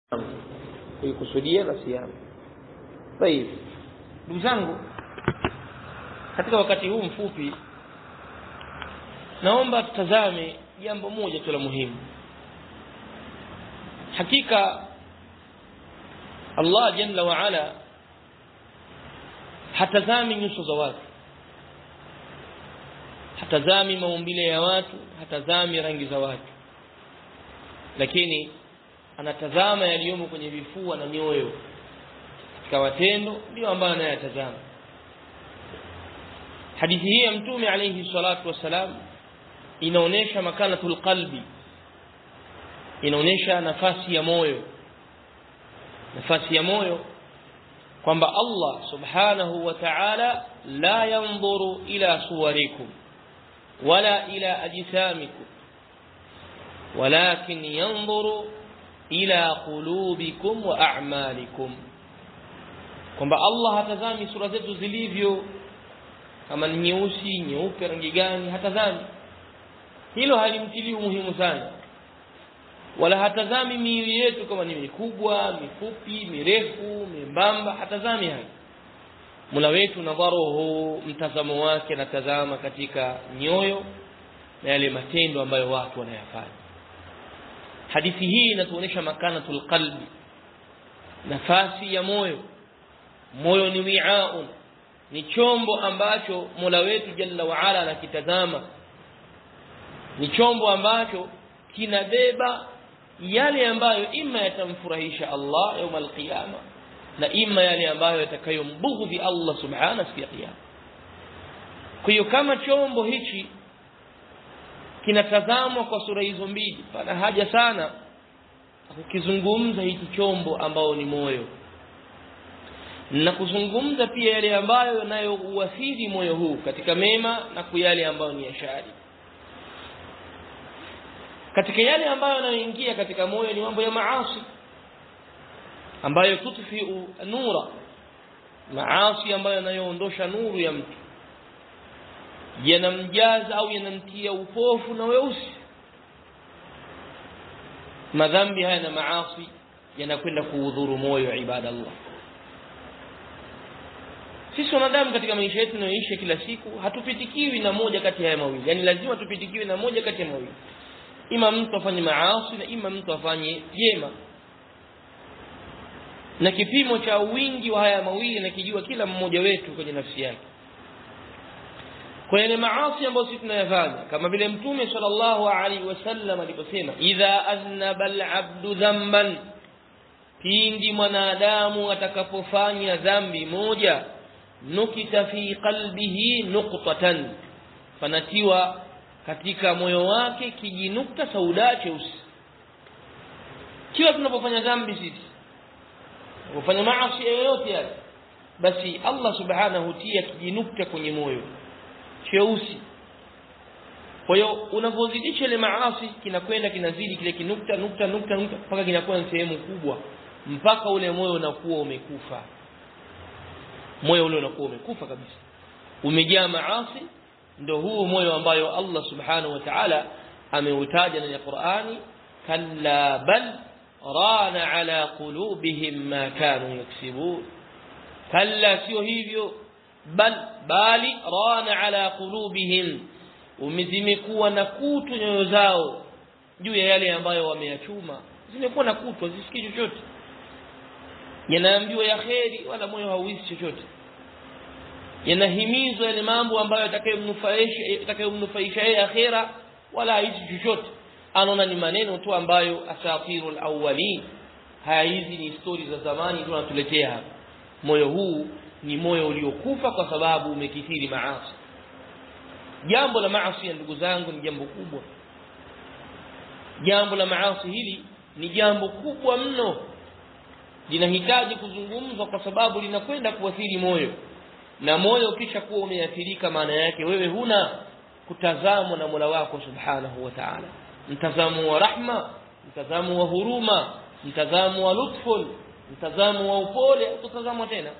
kuikusudia na siamu. Tayeb, ndugu zangu, katika wakati huu mfupi naomba tutazame jambo moja tu la muhimu. Hakika Allah jalla wa ala hatazami nyuso za watu, hatazami maumbile ya watu, hatazami rangi za watu, lakini anatazama yaliyomo kwenye vifua na nyoyo. Katika watendo ndio ambayo anayatazama. Hadithi hii ya Mtume alayhi salatu wasalam inaonesha makanatul qalbi, inaonesha nafasi ya moyo, nafasi ya moyo, kwamba Allah subhanahu wa ta'ala la yanzuru ila suwarikum wala ila ajsamikum walakin yanzuru ila qulubikum wa a'malikum, kwamba Allah hatazami sura zetu zilivyo, kama ni nyeusi, nyeupe, rangi gani, hatazami. Hilo halimtilii umuhimu sana. Wala hatazami miili yetu kama ni mikubwa, mifupi, mirefu, membamba, hatazami hayo. Mola wetu nadharuhu, mtazamo wake natazama katika nyoyo na yale matendo ambayo watu wanayafanya. Hadithi hii inatuonesha makanatul qalbi, nafasi ya moyo. Moyo ni wi'aun, ni chombo ambacho Mola wetu jalla wa ala anakitazama, ni chombo ambacho kinabeba yale ambayo ima yatamfurahisha Allah يوم القيامة na ima yale ambayo yatakayombughudhi Allah subhanahu siku ya kiyama. Kwa hiyo kama chombo hichi kinatazamwa kwa sura hizo mbili, pana haja sana kukizungumza hiki chombo ambao ni moyo, na kuzungumza pia yale ambayo yanayouathiri moyo huu katika mema na kuyale ambayo ni ya shari. Katika yale ambayo yanayoingia katika moyo ni mambo ya maasi ambayo tutfi'u nura, maasi ambayo yanayoondosha nuru ya mtu, yanamjaza au yanamtia upofu na weusi. Madhambi haya na maasi yanakwenda kuudhuru moyo, ibadallah. Sisi wanadamu katika maisha yetu tunayoishi kila siku hatupitikiwi na moja kati ya mawili, yani lazima tupitikiwe na moja kati ya mawili, ima mtu afanye maasi na ima mtu afanye jema. Na kipimo cha wingi wa haya mawili nakijua kila mmoja wetu kwenye nafsi yake. Kwa yale maasi ambayo sisi tunayafanya, kama vile Mtume sallallahu alaihi wasallam aliposema, idha aznaba al-abdu dhanban, pindi mwanadamu atakapofanya dhambi moja, nukita fi qalbihi nuqtatan, fanatiwa katika moyo wake kijinukta sauda cheusi. Kila tunapofanya dhambi sisi, tunapofanya maasi yoyote yale, basi Allah subhanahu hutia kijinukta kwenye moyo cheusi. Kwa hiyo unapozidisha ile maasi, kinakwenda kinazidi kile kinukta nukta mpaka kinakuwa ni sehemu kubwa, mpaka ule moyo unakuwa umekufa. Moyo ule unakuwa umekufa kabisa, umejaa maasi. Ndio huo moyo ambayo Allah subhanahu wa ta'ala ameutaja ndani ya Qur'ani, kalla bal rana ala qulubihim ma kanu yaksibun. Kalla, sio hivyo, bali rana ala qulubihim, umezimekuwa na kutu nyoyo zao juu ya yale ambayo wameyachuma. Zimekuwa na kutu, hazisikii chochote, yanaambiwa ya kheri wala moyo hauhisi chochote, yanahimizwa yale mambo ambayo yatakayomnufaisha yeye akhera, wala haizi chochote. Anaona ni maneno tu ambayo asatirul awwalin, haya hizi ni stories za zamani tu wanatuletea hapa. Moyo huu ni moyo uliokufa kwa sababu umekithiri maasi. Jambo la maasi ya ndugu zangu ni jambo kubwa. Jambo la maasi hili ni jambo kubwa mno, linahitaji kuzungumzwa kwa sababu linakwenda kuathiri moyo. Na moyo kisha kuwa umeathirika, maana yake wewe huna kutazamwa na Mola wako subhanahu wa ta'ala, mtazamo wa rahma, mtazamo wa huruma, mtazamo wa lutful, mtazamo wa upole, utazamwa tena.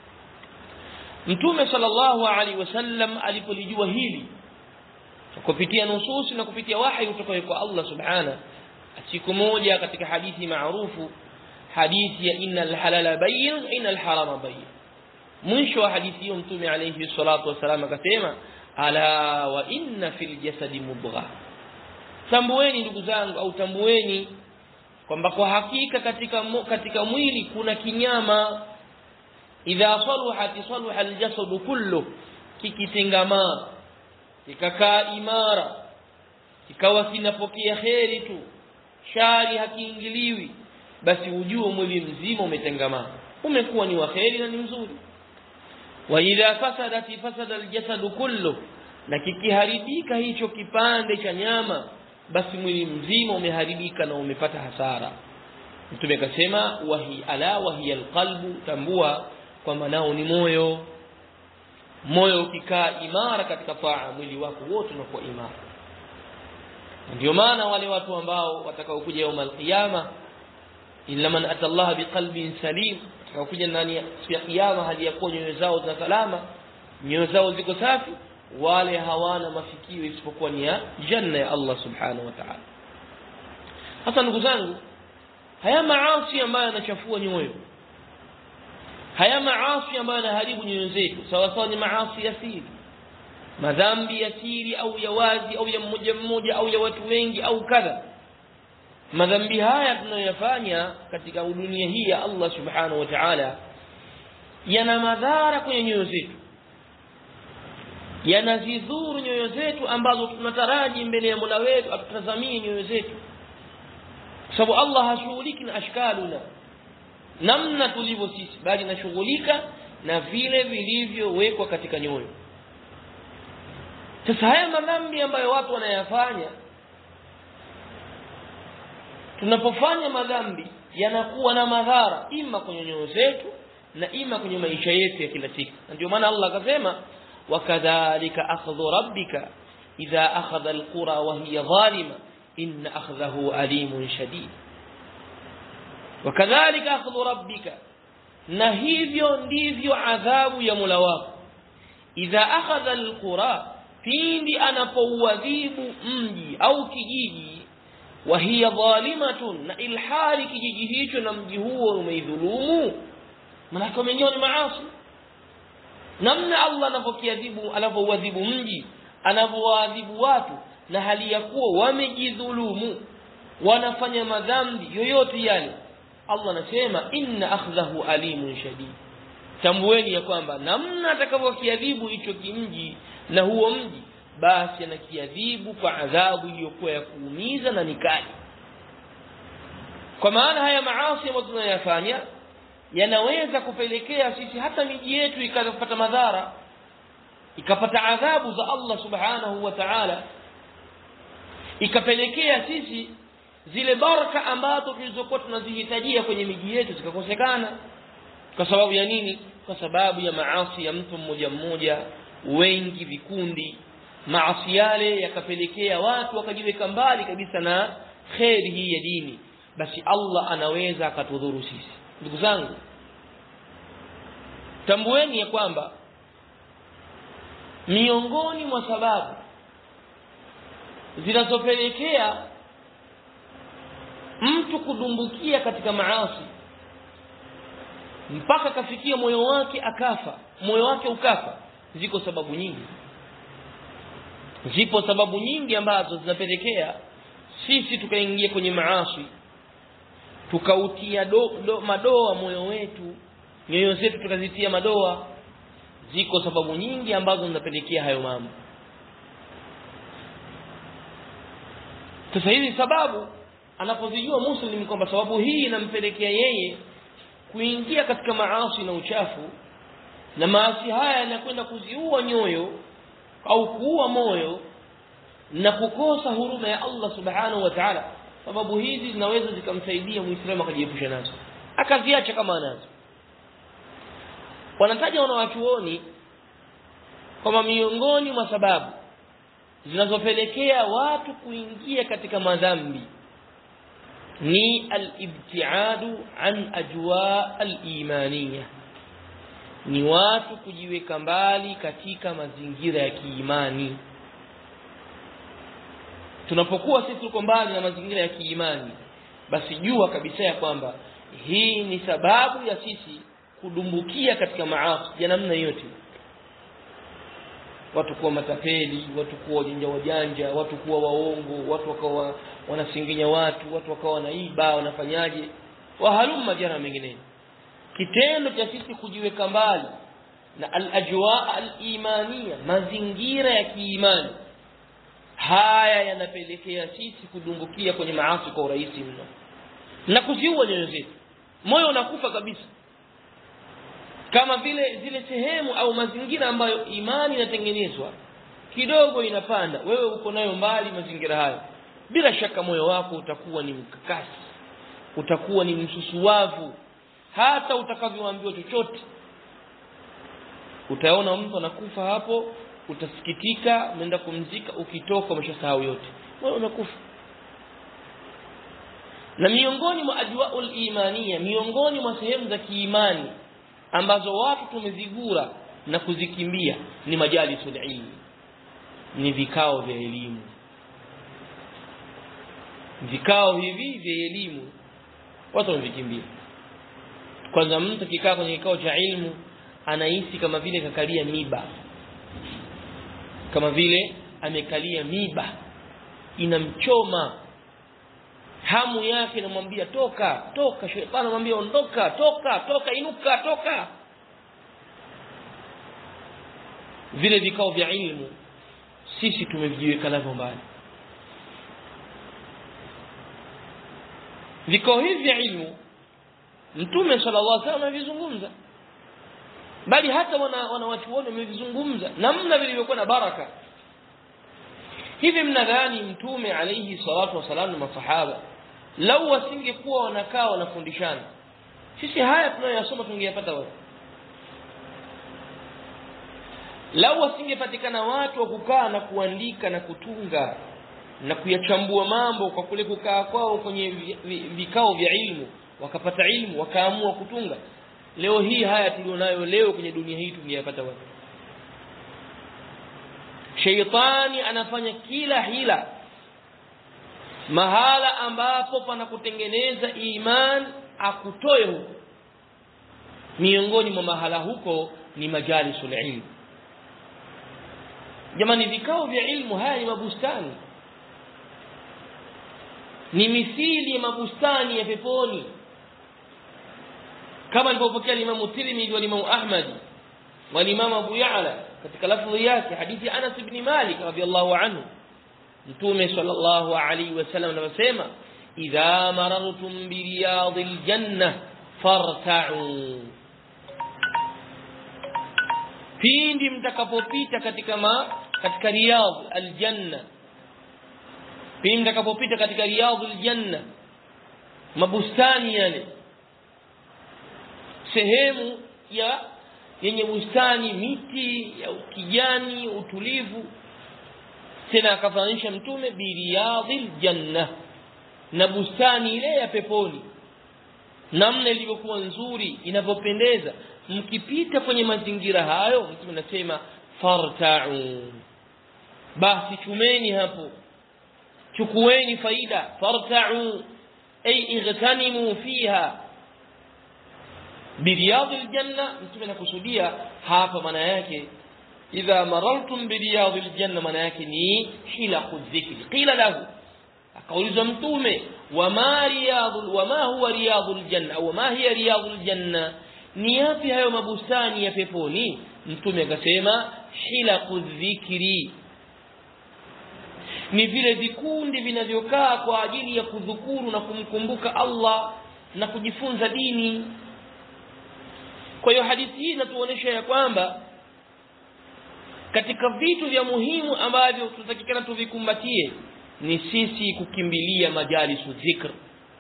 Mtume sallallahu alaihi wasallam alipolijua hili kupitia nususi na kupitia wahi kutoka kwa Allah subhanahu, siku moja katika hadithi maarufu hadithi ya innal halala bayyin innal harama bayyin. Mwisho wa hadithi hiyo Mtume alayhi salatu wasallam akasema ala wa inna fil jasadi mudghah, tambueni ndugu zangu, au tambueni kwamba kwa hakika katika mwili kuna kinyama, idha saluhat saluha aljasadu kullu, kikitengamaa kikakaa imara, kikawa kinapokea kheri tu, shari hakiingiliwi, basi ujue mwili mzima umetengamaa, umekuwa ni wa kheri na ni mzuri. Wa idha fasadat fasada aljasadu kullu, na kikiharibika hicho kipande cha nyama, basi mwili mzima umeharibika na umepata hasara. Mtume akasema wahi ala wahiya alqalbu, tambua kwamba nao ni moyo. Moyo ukikaa imara katika taa, mwili wako wote unakuwa imara. Ndio maana wale watu ambao watakao kuja يوم القيامه, illa man atallaha biqalbin salim, watakao kuja ndani ya siku ya kiyama hali ya kuwa nyoyo zao zina salama, nyoyo zao ziko safi, wale hawana mafikio isipokuwa ni ya janna ya Allah subhanahu wa ta'ala. Hasa ndugu zangu, haya maasi ambayo yanachafua nyoyo, haya maasi ambayo yanaharibu nyoyo zetu, sawa sawa ni maasi ya siri, madhambi ya siri au ya wazi au ya mmoja mmoja au ya watu wengi au kadha. Madhambi haya tunayoyafanya katika dunia hii ya Allah subhanahu wa ta'ala yana madhara kwenye nyoyo zetu, yanazidhuru nyoyo zetu ambazo tunataraji mbele ya Mola wetu atutazamie nyoyo zetu, sababu Allah hashughuliki na ashkaluna, namna tulivyo sisi, bali anashughulika na vile vilivyowekwa katika nyoyo. Sasa haya madhambi ambayo watu wanayafanya, tunapofanya madhambi yanakuwa na madhara ima kwenye nyoyo zetu na ima kwenye maisha yetu ya kila siku. Ndio maana Allah akasema wakadhalika akhdhu rabbika idha akhadha alqura wa hiya zalima inna akhdahu alimun shadid. Wakadhalika akhdhu rabbika, na hivyo ndivyo adhabu ya Mola wako, idha akhadha alqura, pindi anapouadhibu mji au kijiji, wa hiya zalimatun, na ilhali kijiji hicho na mji huo umeidhulumu, maana kama wenyewe ni maasi. Namna Allah anapoadhibu mji, anapoadhibu watu na hali ya kuwa wamejidhulumu, wanafanya madhambi yoyote yale, Allah anasema inna akhdahu alimun shadid. Tambueni ya kwamba namna atakavyokiadhibu hicho kimji na huo mji, basi anakiadhibu kwa adhabu iliyokuwa ya kuumiza na nikali. Kwa maana haya maasi ambayo tunayafanya yanaweza kupelekea sisi hata miji yetu ikapata madhara, ikapata adhabu za Allah subhanahu wa ta'ala, ikapelekea sisi zile baraka ambazo tulizokuwa tunazihitajia kwenye miji yetu zikakosekana. Kwa sababu ya nini? Kwa sababu ya maasi ya mtu mmoja mmoja, wengi, vikundi. Maasi yale yakapelekea watu wakajiweka mbali kabisa na khairi hii ya dini, basi Allah anaweza akatudhuru sisi. Ndugu zangu, tambueni ya kwamba miongoni mwa sababu zinazopelekea mtu kudumbukia katika maasi mpaka kafikia moyo wake ukafa, ziko sababu nyingi. Zipo sababu nyingi ambazo zinapelekea sisi tukaingia kwenye maasi, tukautia madoa moyo wetu, nyoyo zetu tukazitia madoa. Ziko sababu nyingi ambazo zinapelekea hayo mambo. Sasa hizi sababu anapozijua Muslim kwamba sababu hii inampelekea yeye kuingia katika maasi na uchafu, na maasi haya yanakwenda kuziua nyoyo au kuua moyo na kukosa huruma ya Allah subhanahu wa ta'ala, sababu hizi zinaweza zikamsaidia Muislamu akajiepusha nazo, akaziacha kama anazo. Wanataja wanawachuoni kwamba miongoni mwa sababu zinazopelekea watu kuingia katika madhambi ni al-ibtiadu an ajwa al-imaniyah, ni watu kujiweka mbali katika mazingira ya kiimani. Tunapokuwa sisi tuko mbali na mazingira ya kiimani, basi jua kabisa ya kwamba hii ni sababu ya sisi kudumbukia katika maasi ya namna yote. Watu kuwa matapeli, watu kuwa wajanja, watu kuwa waongo, watu wakawa wanasinginya watu wakawa wanaiba, wanafanyaje, wahalumma jana mengine. Kitendo cha sisi kujiweka mbali na al-ajwa al-imaniya, mazingira ya kiimani, haya yanapelekea sisi kudumbukia kwenye maasi kwa urahisi mno na kuziua nyoyo zetu. Moyo unakufa kabisa, kama vile zile sehemu au mazingira ambayo imani inatengenezwa kidogo inapanda, wewe uko nayo mbali mazingira hayo, bila shaka moyo wako utakuwa ni mkakasi, utakuwa ni msusuwavu, hata utakavyoambiwa chochote. Utaona mtu anakufa hapo, utasikitika, unaenda kumzika, ukitoka umeshasahau yote, wewe umekufa. Na miongoni mwa ajwaul imaniya, miongoni mwa sehemu za kiimani ambazo watu tumezigura na kuzikimbia ni majalisul ilmi, ni vikao vya elimu. Vikao hivi vya elimu watu wamevikimbia. Kwanza mtu kikaa kwenye kikao cha ilmu anahisi kama vile kakalia miba, kama vile amekalia miba, inamchoma, hamu yake inamwambia toka, toka. Shetani anamwambia ondoka, toka, toka, inuka, toka. Vile vikao vya ilmu sisi tumevijiweka navyo mbali. Vikao hivi vya ilmu Mtume sallallahu alaihi wasallam amevizungumza, bali hata wanawachuoni wamevizungumza namna vilivyokuwa na baraka. Hivi mnadhani Mtume alayhi salatu wasallam na masahaba lau wasingekuwa wanakaa wanafundishana, sisi haya tunayoyasoma tungeyapata wapi? Lau wasingepatikana watu wa kukaa na kuandika na kutunga na kuyachambua mambo kwa kule kukaa kwao kwenye vikao vya ilmu, wakapata ilmu wakaamua kutunga, leo hii haya tulionayo leo kwenye dunia hii tungeyapata wapi? Sheitani anafanya kila hila mahala ambapo pana kutengeneza iman akutoe huko. Miongoni mwa mahala huko ni majalisul ilm. Jamani, vikao vya ilmu haya ni mabustani, ni mithili ya mabustani ya peponi, kama alipopokea Imam Tirmidhi wa Imam Ahmad wa Imam Abu Ya'la katika lafzi yake hadithi Anas ibn Malik radhiyallahu anhu. Mtume sallallahu alayhi wasallam anasema idha marartum bi riyadil janna farta'u, pindi mtakapopita katika riyad aljanna, pindi mtakapopita katika riyad aljanna, mabustani yale, sehemu yenye bustani, miti ya kijani, utulivu. Tena akafanisha Mtume bi riyadil janna, na bustani ile ya peponi, namna ilivyokuwa nzuri, inavyopendeza. Mkipita kwenye mazingira hayo, Mtume anasema farta'u, basi chumeni hapo, chukueni faida. Farta'u ay ightanimu fiha bi riyadil janna. Mtume anakusudia hapa maana yake idha marartum bi riyadil janna, maana yake ni hilaqu dhikri. Qila lahu, akaulizwa Mtume wama huwa riyadul janna au ma hiya riyadul janna, ni yapi hayo mabustani ya peponi? Mtume akasema hilaqu dhikri, ni vile vikundi vinavyokaa kwa ajili ya kudhukuru na kumkumbuka Allah na kujifunza dini. Kwa hiyo hadithi hii inatuonyesha ya kwamba katika vitu vya muhimu ambavyo tunatakikana tuvikumbatie ni sisi kukimbilia majalisu dhikr.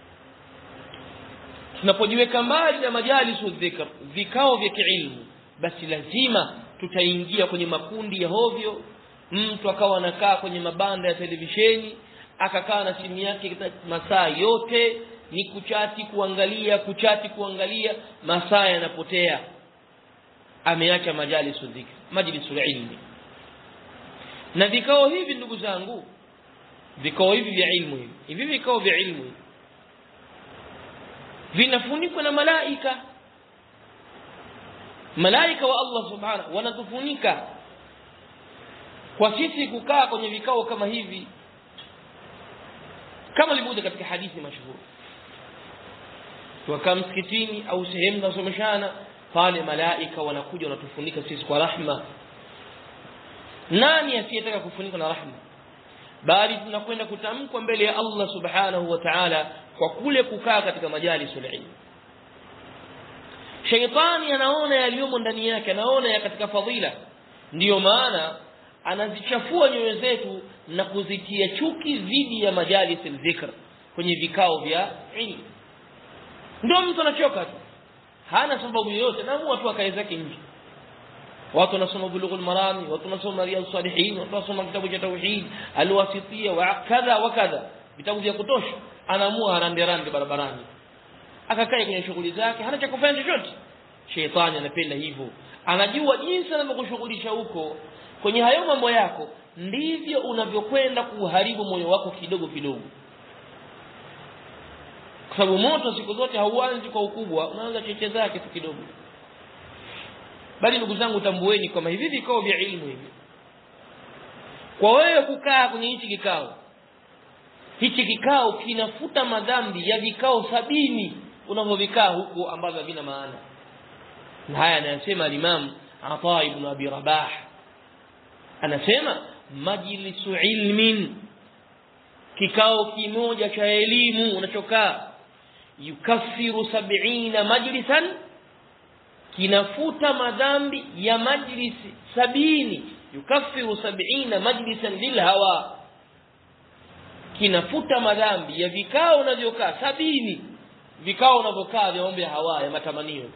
Tunapojiweka mbali na majalisu dhikr, vikao vya kiilmu, basi lazima tutaingia kwenye makundi ya hovyo. Mtu akawa anakaa kwenye mabanda ya televisheni, akakaa na simu yake masaa yote, ni kuchati kuangalia, masaa yanapotea, ameacha majalisu dhikr, majlisul ilmi. Na vikao hivi ndugu zangu, vikao hivi vya ilmu, hivi vikao vya ilmu vinafunikwa na malaika. Malaika wa Allah subhanahu wanatufunika kwa sisi kukaa kwenye vikao kama hivi, kama ilivyokuja katika hadithi mashuhuri. Tukaa msikitini au sehemu tunasomeshana, pale malaika wanakuja wanatufunika sisi kwa rahma. Nani asiyetaka kufunikwa na rahma? Bali tunakwenda kutamkwa mbele ya Allah subhanahu wa ta'ala kwa kule kukaa katika majalisul ilm. Shaytani anaona yaliyomo ndani yake, anaona ya katika fadhila, ndiyo maana anazichafua nyoyo zetu na kuzitia chuki dhidi ya majalisul dhikr, kwenye vikao vya ilmu. Ndio mtu anachoka tu, hana sababu yoyote, na watu akae zake nje. Watu wanasoma Bulughul Marami, watu wanasoma Riyadhus Salihin, watu wanasoma kitabu cha tauhid, Al-Wasitiyya wa kadha wa kadha, vitabu vya kutosha. Anaamua harande barabarani, akakae kwenye shughuli zake, hana cha kufanya chochote. Shetani anapenda hivyo, anajua jinsi anavyokushughulisha huko kwenye hayo mambo yako, ndivyo unavyokwenda kuharibu moyo wako kidogo kidogo. Kwa sababu moto siku zote hauanzi kwa ukubwa, unaanza cheche zake tu kidogo. Bali ndugu zangu, tambueni kama hivi vikao vya ilmu hivi, kwa wewe kukaa kwenye hichi kikao kinafuta madhambi ya vikao 70 unavyovikaa huko ambavyo havina maana. Na haya anasema al-Imam Ata ibn Abi Rabah, anasema majlisu ilmin, kikao kimoja cha elimu unachokaa, yukaffiru 70 majlisan, kinafuta madhambi ya majlisi 70. Yukaffiru 70 majlisan lilhawa, kinafuta madhambi ya vikao unavyokaa 70, vikao unavyokaa vya mambo ya hawa, ya matamanio.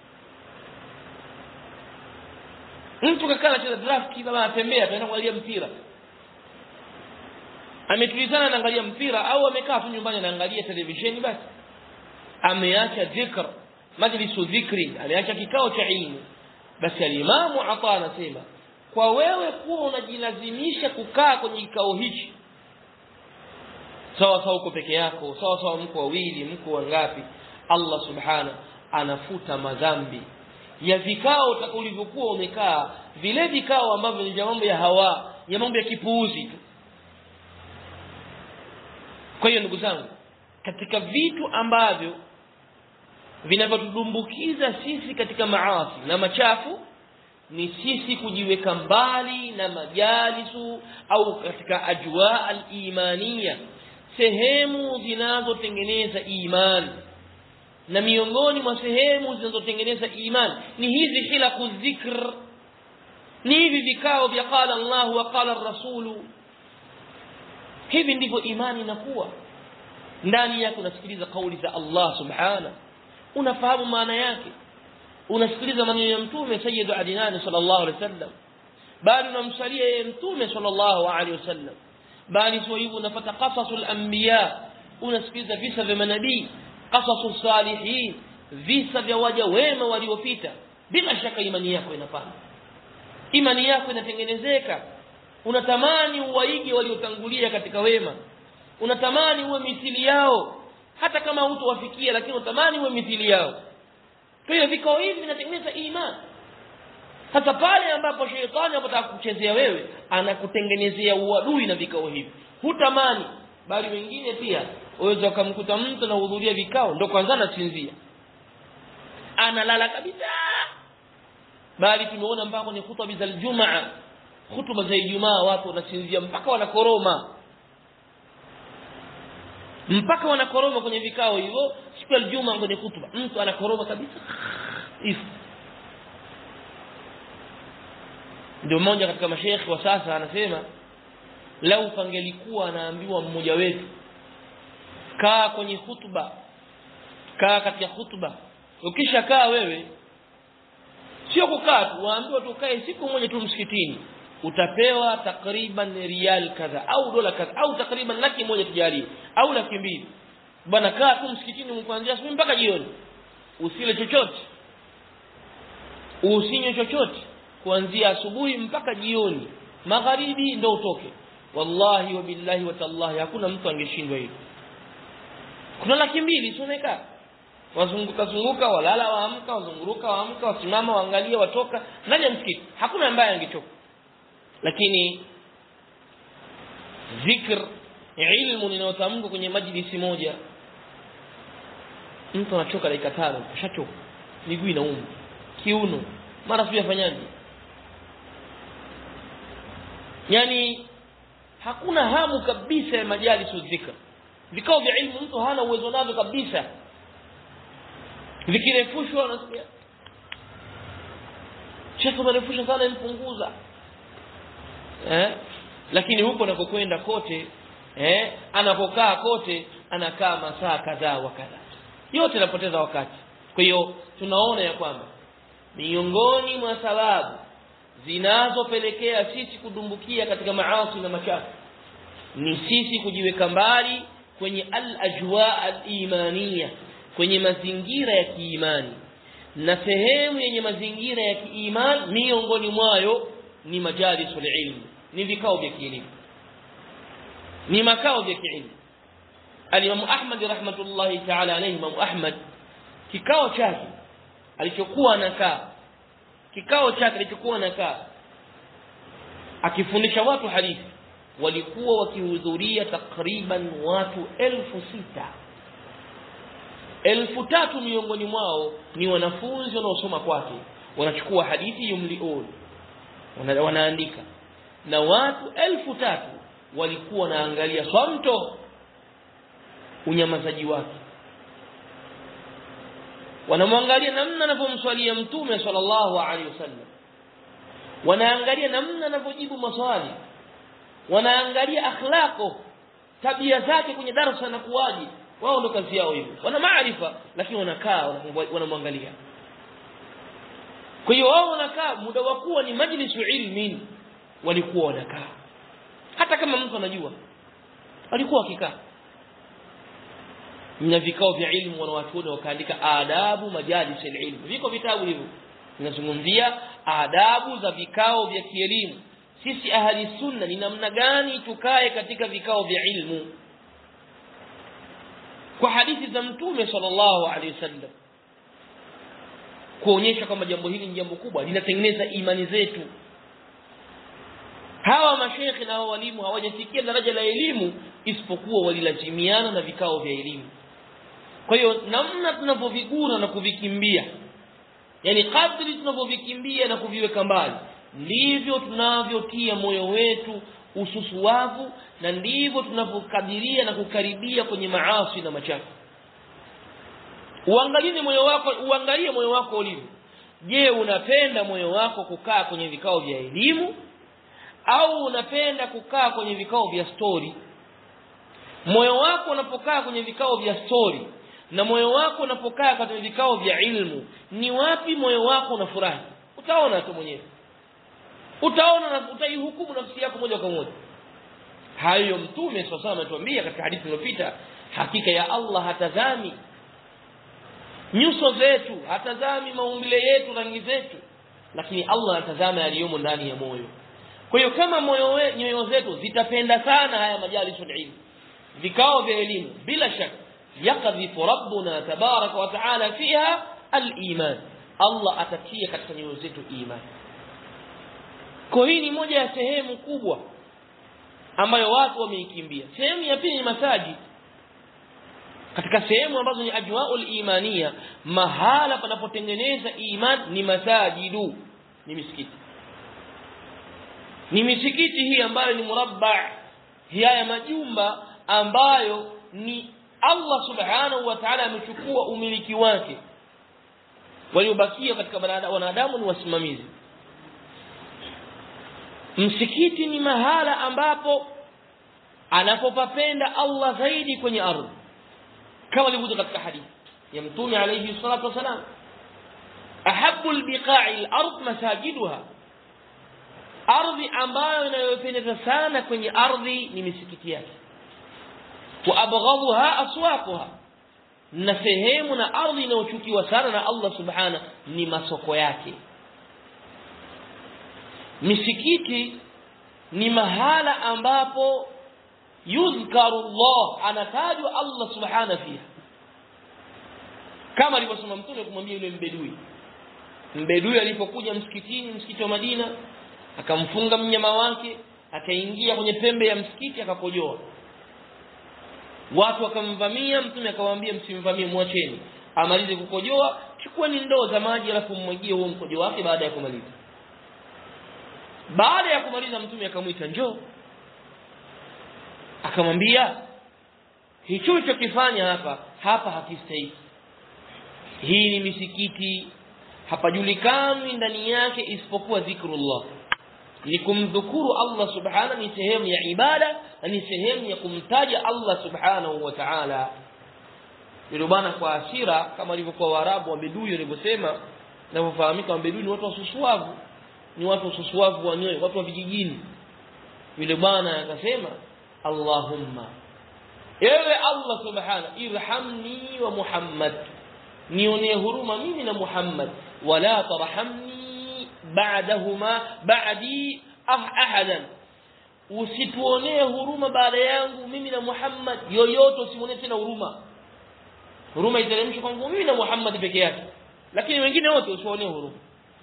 Mtu kakaa anacheza draft, baba anatembea tunaenda kuangalia mpira, ametulizana anaangalia mpira, au amekaa tu nyumbani anaangalia televisheni, basi ameacha dhikr, majlisu dhikri, ameacha kikao cha ilmu. Basi al-Imam Ata anasema, kwa wewe kuwa unajilazimisha kukaa kwenye kikao hichi, sawa uko peke yako, sawa mko wawili, mko wangapi, Allah subhanahu anafuta madhambi ya vikao utakavyokuwa umekaa, vile vikao ambavyo ni mambo ya hawa, ya mambo ya kipuuzi tu. Kwa hiyo ndugu zangu, katika vitu ambavyo vinavyotudumbukiza sisi katika maasi na machafu ni sisi kujiweka mbali na majalisu au katika ajwa al-imaniya, sehemu zinazotengeneza imani. Na miongoni mwa sehemu zinazotengeneza imani ni hizi hilaku dhikr, ni hivi vikao vya qala Allah wa qala ar-rasul. Hivi ndivyo imani inakuwa. Ndani yake unasikiliza kauli za Allah subhanahu, unafahamu maana yake, unasikiliza maneno ya mtume sayyidu adinani sallallahu alaihi wasallam, bali unamsalia yeye mtume sallallahu alaihi wasallam. Bali sio hivyo, unapata qasasul anbiya, unasikiliza visa vya manabii, qasasus salihin, visa vya waja wema waliopita. Bila shaka imani yako inapanda, imani yako inatengenezeka. Unatamani uwaige waliotangulia katika wema, unatamani uwe mithili yao, hata kama hutowafikia, lakini unatamani uwe mithili yao. Kwa hiyo vikao hivi vinatengeneza imani. Hata pale ambapo shetani anataka kukuchezea wewe, anakutengenezea uadui na vikao hivi, hutamani. Bali wengine pia waweza kumkuta mtu na kuhudhuria vikao, ndio kwanza anasinzia, analala kabisa. Bali tumeona mpaka kwenye hutuba za Ijumaa, hutuba za Ijumaa, watu wanasinzia mpaka wanakoroma, kwenye vikao hivyo. Siku ya Ijumaa kwenye hutuba mtu anakoroma kabisa hivi. Ndio mmoja katika mashaikh wa sasa anasema, lau pangelikuwa anaambiwa mmoja wetu, kaa kwenye hutuba, kaa katika hutuba, ukisha kaa wewe, sio kukaa tu, waambiwa tu kae siku moja tu msikitini, utapewa takriban riyal kadha au dola kadha, au takriban laki moja tujalie, au laki mbili. Bwana, kaa tu msikitini kuanzia asubuhi mpaka jioni, usile chochote, usinywe chochote, kuanzia asubuhi mpaka jioni, magharibi ndio utoke. Wallahi wa billahi wa tallahi, hakuna mtu angeshindwa hilo. Kuna laki mbili sio umekaa, wazunguka walala waamka, wazunguruka waamka, wasimama waangalia, watoka ndani ya msikiti. Hakuna ambaye angechoka. Lakini zikr, ilmu ninayotamka kwenye majlisi moja, mtu anachoka dakika 5, ashachoka, miguu inauma, kiuno, mara sio yafanyaje. Yani hakuna hamu kabisa ya majalisu zikr. Vikao vya ilmu mtu hana uwezo navyo kabisa. Vikirefushwa unasikia Sheikh amerefusha sana, impunguza. Lakini huko anakokwenda kote, anapokaa kote, anakaa masaa kadhaa wa kadhaa. Yote yanapoteza wakati. Kwa hiyo tunaona ya kwamba miongoni mwa sababu zinazopelekea sisi kudumbukia katika maasi na machafu ni sisi kujiweka mbali kwenye al-ajwa al-imaniya, kwenye mazingira ya kiimani. Na sehemu yenye mazingira ya kiimani miongoni mwayo ni majalisul ilm, ni vikao vya kielimu, ni makao vya kielimu. Al-Imam Ahmad rahmatullahi ta'ala alayhi, Imam Ahmad kikao chake alichokuwa anakaa akifundisha watu hadithi, walikuwa wakihudhuria takriban watu 6,000. 3,000 miongoni mwao ni wanafunzi wanaosoma kwake, wanachukua hadithi yumliun, wanaandika. Na watu 3,000 walikuwa wanaangalia swamto, unyamazaji wake, wanamwangalia namna anavyomswalia Mtume sallallahu alaihi wasallam, wanaangalia namna anavyojibu maswali, wanaangalia akhlaqo, tabia zake kwenye darasa na kuwaji. Wao ndo kazi yao hiyo, wana maarifa, lakini wanakaa wanamwangalia. Kwa hiyo wao wanakaa, muda wa kuwa ni majlisu ilmi, walikuwa wanakaa. Hata kama mtu anajua, walikuwa wakikaa. Mna vikao vya ilmu, wanawachuoni wakaandika adabu majalis ilmu. Viko vitabu hivyo vinazungumzia adabu za vikao vya kielimu. Sisi ahli sunna ni namna gani tukae katika vikao vya ilmu, kwa hadithi za Mtume sallallahu alaihi wasallam, kuonyesha kwamba jambo hili ni jambo kubwa, linatengeneza imani zetu. Hawa mashaikhi na walimu hawajafikia daraja la elimu isipokuwa walilazimiana na vikao vya elimu. Kwa hiyo namna tunavyovigura na kuvikimbia, yani kadri tunavyovikimbia na kuviweka mbali, ndivyo tunavyotia moyo wetu ususuwavu, na ndivyo tunavyokadiria na kukaribia kwenye maasi na machafu. Uangalie moyo wako ulivyo. Je, unapenda moyo wako kukaa kwenye vikao vya elimu au unapenda kukaa kwenye vikao vya story? Moyo wako unapokaa kwenye vikao vya story na moyo wako unapokaa katika vikao vya ilmu, ni wapi moyo wako unafurahi? Utaona tu mwenyewe, utaona na utaihukumu nafsi yako moja kwa moja. Hayo Mtume sallallahu alayhi ametuambia katika hadithi iliyopita, hakika ya Allah hatazami nyuso zetu, hatazami maumbile yetu, rangi zetu, lakini Allah anatazama yaliyomo ndani ya moyo. Kwa hiyo kama nyoyo zetu zitapenda sana haya majalisul ilm, vikao vya elimu, bila shaka yakadhifu rabbuna tabaraka wa taala fiha al-iman, Allah atatia katika nyoyo zetu iman. Kwa hii ni moja ya sehemu kubwa ambayo watu wameikimbia. Sehemu ya pili ni masajid. Katika sehemu ambazo ni ajwaul imaniya, mahala panapotengeneza iman ni masajidu, ni misikiti. Ni misikiti hii ambayo ni murabba, haya majumba ambayo ni Allah subhanahu wa ta'ala amechukua umiliki wake, waliobakia katika wanadamu ni wasimamizi. Msikiti ni mahala ambapo anapopapenda Allah zaidi kwenye ardhi, kama ilivyo katika hadithi ya Mtume alayhi salatu wasalam, ahabbul biqa'i al-ard masajiduha, ardhi ambayo inayopendeza sana kwenye ardhi ni misikiti yake. Wa abghadha aswaquha, na sehemu na ardhi inayochukiwa sana na Allah subhanahu ni masoko yake. Misikiti ni mahala ambapo yuzkaru Allah, anatajwa Allah subhanahu fiha. kama alivyosema mtume kumwambia yule mbedui alipokuja msikiti wa Madina, akamfunga mnyama wake, akaingia kwenye pembe ya msikiti akakojoa. Watu wakamvamia, mtume akawaambia msimvamie, muacheni amalize kukojoa, chukueni ndoo za maji alafu mmwagie huo mkojo wake baada ya kumaliza. Baada ya kumaliza mtume akamuita, njoo. Akamwambia, hicho ulichokifanya hapa hakistahili. Hii ni misikiti, hapajulikani ndani yake isipokuwa zikrullah. Ni kumdhukuru Allah subhanahu, ni sehemu ya ibada na ni sehemu ya kumtaja Allah subhanahu wa ta'ala. Ndio bwana kwa asira kama walivyokuwa Waarabu wa Bedui walivyosema, na kufahamika Bedui ni watu wasusuavu, ni watu wasusuavu wa nyoyo, watu wa vijijini. Yule bwana akasema, Allahumma, ewe Allah subhanahu, irhamni wa Muhammad, nionee huruma mimi na Muhammad, wala tarhamni ba'di ahadan, usituonee huruma baada yangu mimi na Muhammad yoyote, usimuonee tena huruma iteremshwe kwangu mimi na Muhammad peke yake, lakini wengine wote usiwaonee huruma.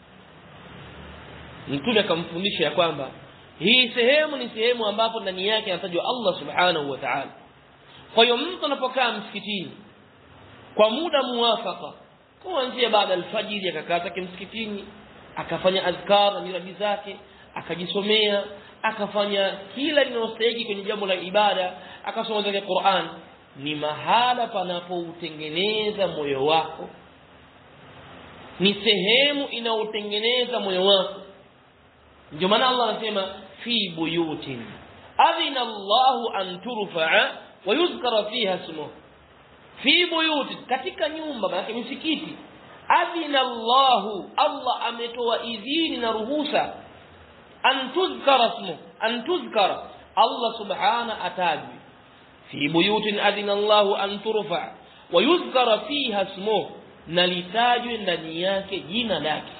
Mtume akamfundisha ya kwamba hii sehemu ni sehemu ambapo ndani yake anatajwa Allah subhanahu wa ta'ala. Kwa hiyo mtu anapokaa msikitini kwa muda muwafaka, kuanzia baada alfajiri akakaa zake msikitini, akafanya azkar na miradi zake, akajisomea, akafanya kila linalostahili kwenye jambo la ibada, akasoma zake Qur'an, ni mahala panapoutengeneza moyo wako, ni sehemu inayotengeneza moyo wako. Ndio maana Allah anasema fi buyutin adhina Allahu an turfa'a wa yuzkara fiha ismuhu. Fi buyutin, katika nyumba, maana msikiti. Adhina Allahu, Allah ametoa idhini na ruhusa, an tuzkara ismuhu, an tuzkara, Allah subhanahu atajwi. Fi buyutin adhina Allahu an turfa'a wa yuzkara fiha ismuhu, na litajwe ndani yake jina lake.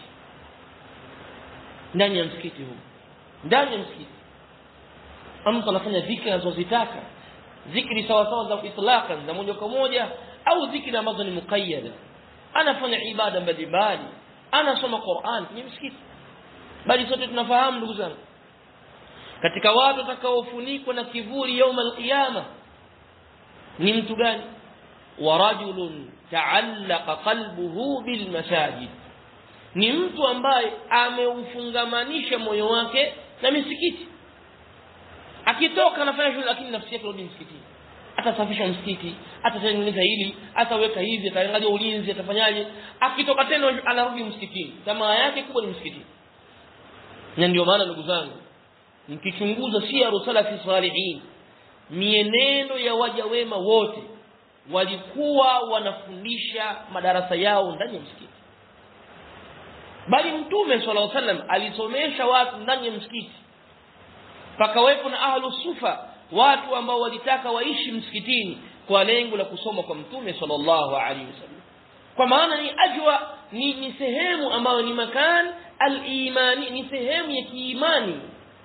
Ndani ya msikiti huu, ndani ya msikiti mtu anafanya dhikri anazozitaka, dhikri sawa za itlaqan za moja kwa moja, au dhikri ambazo ni muqayyada. Anafanya ibada mbalimbali, anasoma Qur'an kwenye msikiti. Bali sote tunafahamu ndugu zangu, katika watu watakaofunikwa na kivuli يوم القيامه ni mtu gani? Wa rajulun ta'allaqa qalbuhu bil masajid, ni mtu ambaye ameufungamanisha moyo wake na misikiti. Akitoka anafanya shughuli, lakini nafsi yake rudi msikitini. Atasafisha msikiti, atatengeneza hili, ataweka hivi, ataangalia ulinzi, atafanyaje. Akitoka tena anarudi msikitini, tamaa yake kubwa ni msikitini. Na ndio maana ndugu zangu, mkichunguza siyaru salafi salihin, mienendo ya waja wema wote walikuwa wanafundisha madarasa yao ndani ya msikiti. Bali Mtume sallallahu alaihi wasallam alisomesha watu ndani ya msikiti. Pakawepo na ahlus sufa, watu ambao walitaka waishi msikitini kwa lengo la kusoma kwa Mtume sallallahu alaihi wasallam. Kwa maana ni ajwa, ni sehemu ambayo ni makan al-imani, ni sehemu ya kiimani.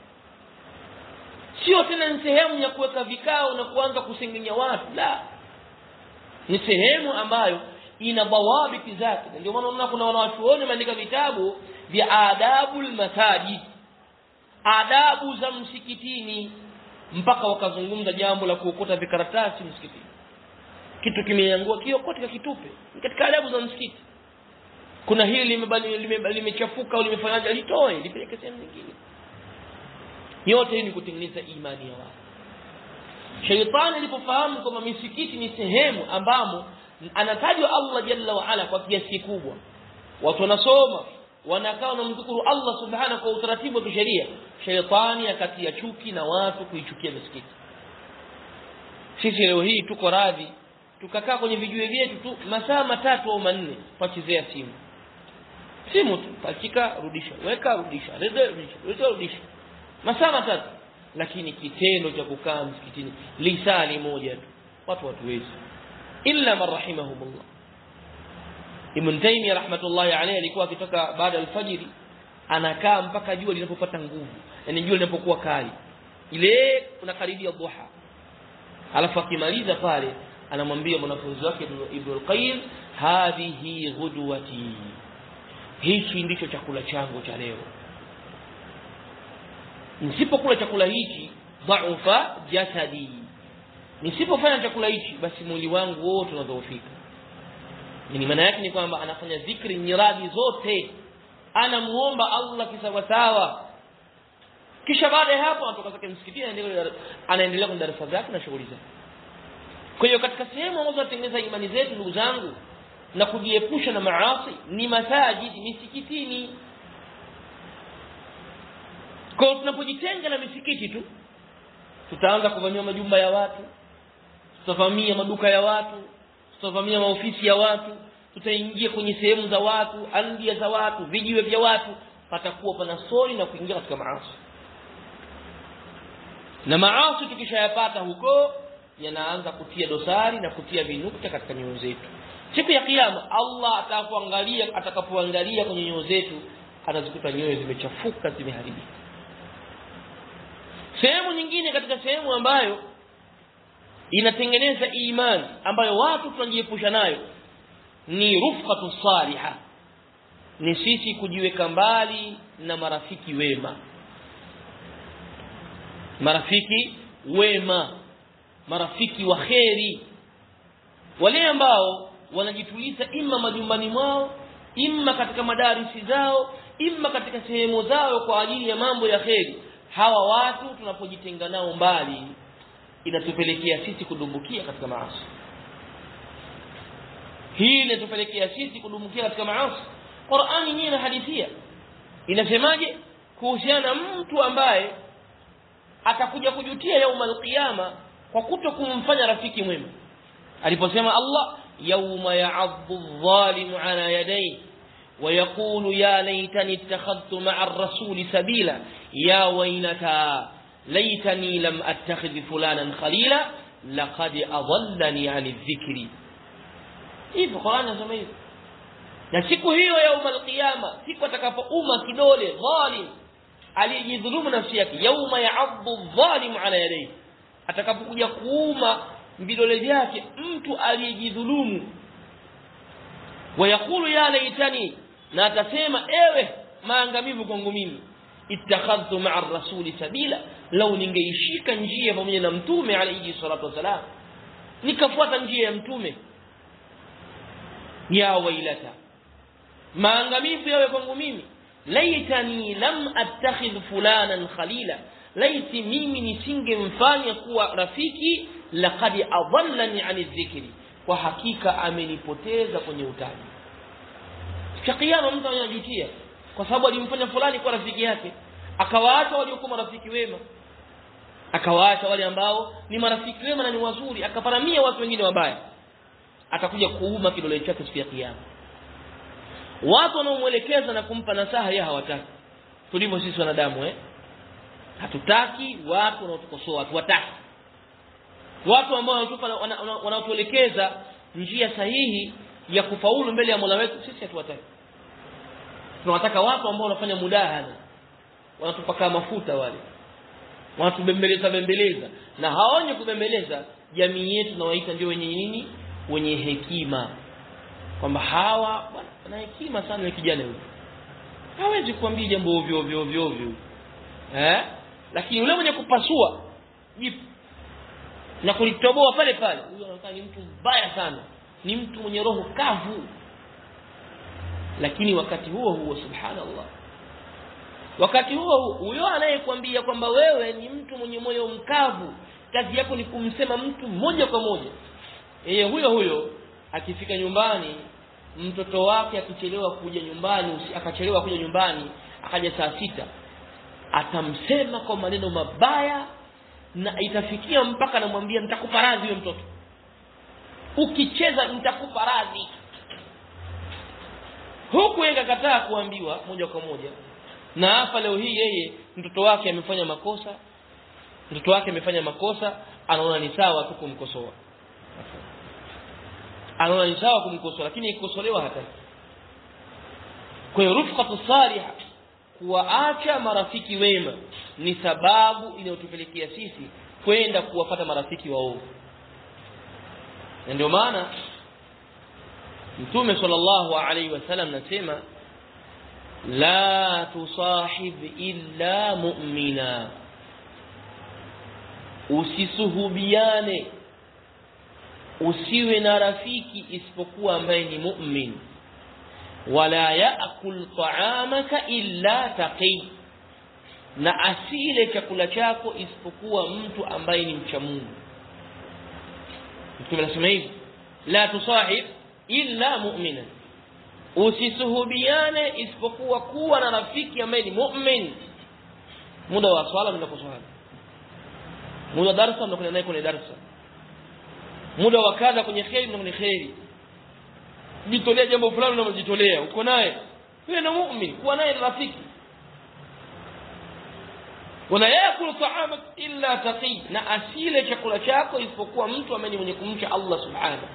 Sio tena ni sehemu ya kuweka vikao na kuanza kusengenya watu, la. Ni sehemu ambayo ina dhawabiti zake. Ndio maana unaona kuna wanawachuoni wameandika vitabu vya adabul masajid, adabu za msikitini, mpaka wakazungumza jambo la kuokota vikaratasi msikitini. Kitu kimeangua kiokote kitupe, katika adabu za msikiti. Kuna hili limechafuka au limefanyaje, litoe lipeleke sehemu nyingine. Yote hii ni kutengeneza imani ya watu. Shaytani alipofahamu kwamba misikiti ni sehemu ambamo anatajwa Allah jalla wa ala kwa kiasi kikubwa, watu wanasoma, wanakaa na mdhukuru Allah subhanahu kwa utaratibu wa kisheria, shaytani akatia chuki na watu kuichukia misikiti. Sisi leo hii tuko radhi tukakaa kwenye vijue vyetu tu masaa 3 au 4 pachezea simu tu, pakika rudisha, weka rudisha, rudisha masaa 3, lakini kitendo cha kukaa msikitini lisali moja tu watu hawezi, illa man rahimahumullah. Ibn Taymiyyah rahmatullahi alayhi alikuwa akitoka baada al-fajr anakaa mpaka jua linapopata nguvu, yani jua linapokuwa kali ile unakaribia dhuha, alafu akimaliza pale anamwambia mwanafunzi wake Ibn al-Qayyim, hadhihi ghudwati, hichi ndicho chakula changu cha leo. Nisipokula chakula hichi dhaufa jasadi, nisipofanya chakula hichi basi mwili wangu wote unadhoofika. Yani maana yake ni kwamba anafanya dhikri nyiradi zote, anamuomba Allah kisawasawa, kisha baada ya hapo anatoka zake msikitini, anaendelea kwa darasa zake na shughuli zake. Kwa hiyo katika sehemu ambazo tunatengeneza imani zetu ndugu zangu na kujiepusha na maasi ni masajidi, misikitini. Kwa tunapojitenga na misikiti tu, tutaanza kuvamia majumba ya watu, tutavamia maduka ya watu, tutavamia maofisi ya watu, tutaingia kwenye sehemu za watu, andia za watu, vijiwe vya watu, patakuwa pana sori na kuingia katika maasi. Na maasi tukishayapata huko yanaanza kutia dosari na kutia vinukta katika nyoyo zetu. Siku ya kiyama Allah atakapoangalia kwenye nyoyo zetu, atazikuta nyoyo zimechafuka, zimeharibika. Sehemu nyingine katika sehemu ambayo inatengeneza imani ambayo watu tunajiepusha nayo ni rufqatu salihah, ni sisi kujiweka mbali na marafiki wema. Marafiki wema, marafiki wa kheri, wale ambao wanajituliza imma majumbani mwao, imma katika madarisi zao, imma katika sehemu zao kwa ajili ya mambo ya kheri. Hawa watu tunapojitenga nao mbali, inatupelekea sisi kudumbukia katika maasi. Hii inatupelekea sisi kudumbukia katika maasi. Qur'ani yenyewe na hadithia inasemaje kuhusiana mtu ambaye atakuja kujutia yaumul qiyama kwa kutokumfanya rafiki mwema? Aliposema Allah, yauma ya'addu adh-dhalimu ala yadayhi wa yaqulu ya laytani ittakhadhtu ma'a ar-rasuli sabila ya waylata laytani lam attakhidh fulanan khalila laqad adallani 'ani adh-dhikri. Hivyo Qur'an inasema hivyo. Na siku hiyo yaumul qiyama, siku atakapouma kidole dhalim aliyejidhulumu nafsi yake, yauma ya'addu adh-dhalimu ala yadayhi, atakapokuja kuuma vidole vyake mtu aliyejidhulumu, wayakulu ya laitani, na atasema ewe maangamivu kwangu mimi, ittakhadhtu ma'a ar-rasuli sabila, lau ningeishika njia pamoja na mtume alayhi salatu wasalam, nikafuata njia ya mtume. Ya wailata, maangamivu yawe kwangu mimi, laitani lam attakhidh fulanan khalila, laiti mimi nisingemfanya kuwa rafiki, laqad adallani 'ani dhikri, kwa hakika amenipoteza kwenye utaji. Kiyama mtu anajutia kwa sababu alimfanya fulani kuwa rafiki yake, akawaacha waliokuwa marafiki wema, akawaacha wale ambao ni marafiki wema na ni wazuri, akaparamia watu wengine wabaya, atakuja kuuma kidole chake siku ya kiyama. Watu wanaomuelekeza na kumpa nasaha yeye hawataki. Tulivyo sisi wanadamu hatutaki watu wanaotukosoa, hatuwataki. Watu ambao wanatuelekeza njia sahihi ya kufaulu mbele ya Mola wetu, sisi hatuwataki. Tunawataka watu ambao wanafanya mudahana, wanatupaka mafuta, wale wanatubembeleza, na haonye kubembeleza jamii yetu, na waita ndio wenye nini, wenye hekima, kwamba hawa wana hekima sana. Yule kijana huyu hawezi kuambia jambo ovyo ovyo, lakini yule mwenye kupasua jipu na kulitoboa pale pale, huyo anakuwa ni mtu mbaya sana, ni mtu mwenye roho kavu. Lakini wakati huo subhanallah, wakati huyo anayekwambia kwamba wewe ni mtu mwenye moyo mkavu, kazi yako ni kumsema mtu moja kwa moja, huyo akifika nyumbani, mtoto wake akichelewa kuja nyumbani, akaja saa 6, atamsema kwa maneno mabaya, na itafikia mpaka anamwambia nitakupa radhi wewe mtoto, ukicheza nitakupa radhi. Huku yeye kataa kuambiwa moja kwa moja. Na hapa leo hii yeye mtoto wake amefanya makosa, anaona ni sawa tu kumkosoa, lakini ikosolewa hataki. Kwa hiyo rufqatu salihah, kuwaacha marafiki wema, ni sababu inayotupelekea sisi kwenda kuwapata marafiki waovu. ndio maana Mtume sallallahu alaihi wasallam nasema la tusahib illa mu'mina, usisuhubiane, usiwe na rafiki isipokuwa ambaye ni mu'min. Wala yaakul ta'amaka illa taqi, na asile chakula chako isipokuwa mtu ambaye ni mcha Mungu. Mtume anasema hivi, la tusahib illa mu'mina, usisuhubiane isipokuwa kuwa na rafiki ambaye ni mu'min. Muda wa swala mnaposwali, muda wa darasa mnakwenda naye kwenye darasa, muda wa kadha kwenye khairi na kwenye khairi, jitolea jambo fulani na mjitolea uko naye, wewe ni mu'min, kuwa naye rafiki. Wala yakul ta'amak illa taqi, na asile chakula chako isipokuwa mtu ambaye ni mwenye kumcha Allah subhanahu.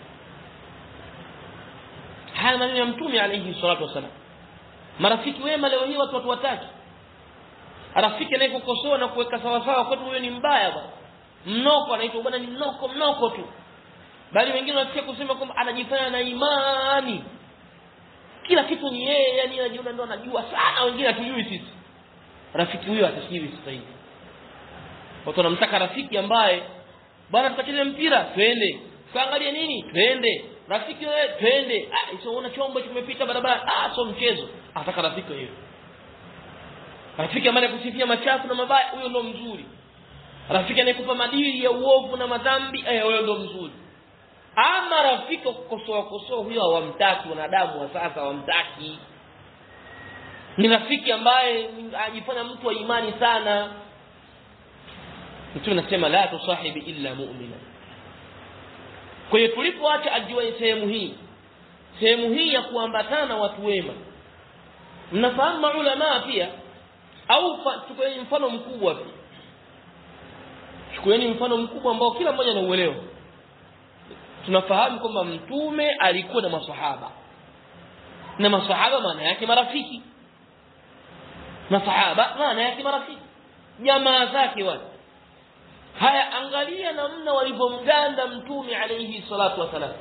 Haya maneno ya Mtume alayhi salatu wasalam. Marafiki wema leo hii watu wataki. Rafiki anayekukosoa na kuweka sawa sawa kwetu, huyo ni mbaya bwana. Mnoko anaitwa bwana, ni mnoko tu. Bali wengine wanasikia kusema kwamba anajifanya na imani, kila kitu ni yeye, yani anajiona ndo anajua sana, wengine hatujui sisi. Rafiki huyo atasiwi sasa hivi. Watu wanamtaka rafiki ambaye bwana tukacheze mpira, twende. Tuangalie nini? Twende. Rafiki wewe twende. Sio una chombo kimepita barabara, sio mchezo. Ataka rafiki hiyo. Rafiki ambaye anakusifia machafu na mabaya, huyo ndo mzuri. Rafiki anayekupa madili ya uovu na madhambi, huyo ndo mzuri. Ama rafiki kukosoa huyo hawamtaki, wanadamu wa sasa hawamtaki. Ni rafiki ambaye ajifanya mtu wa imani sana. Mtume anasema la tusahibi illa mu'mina. Kwa hiyo tulipoacha ajua sehemu hii ya kuambatana na watu wema, mnafahamu maulama pia, au chukueni mfano mkubwa pia. Chukueni mfano mkubwa ambao kila mmoja anauelewa. Tunafahamu kwamba Mtume alikuwa na maswahaba, na maswahaba maana yake marafiki. Maswahaba maana yake marafiki, jamaa zake wale. Haya, angalia namna walipomganda Mtume alayhi salatu wasalam.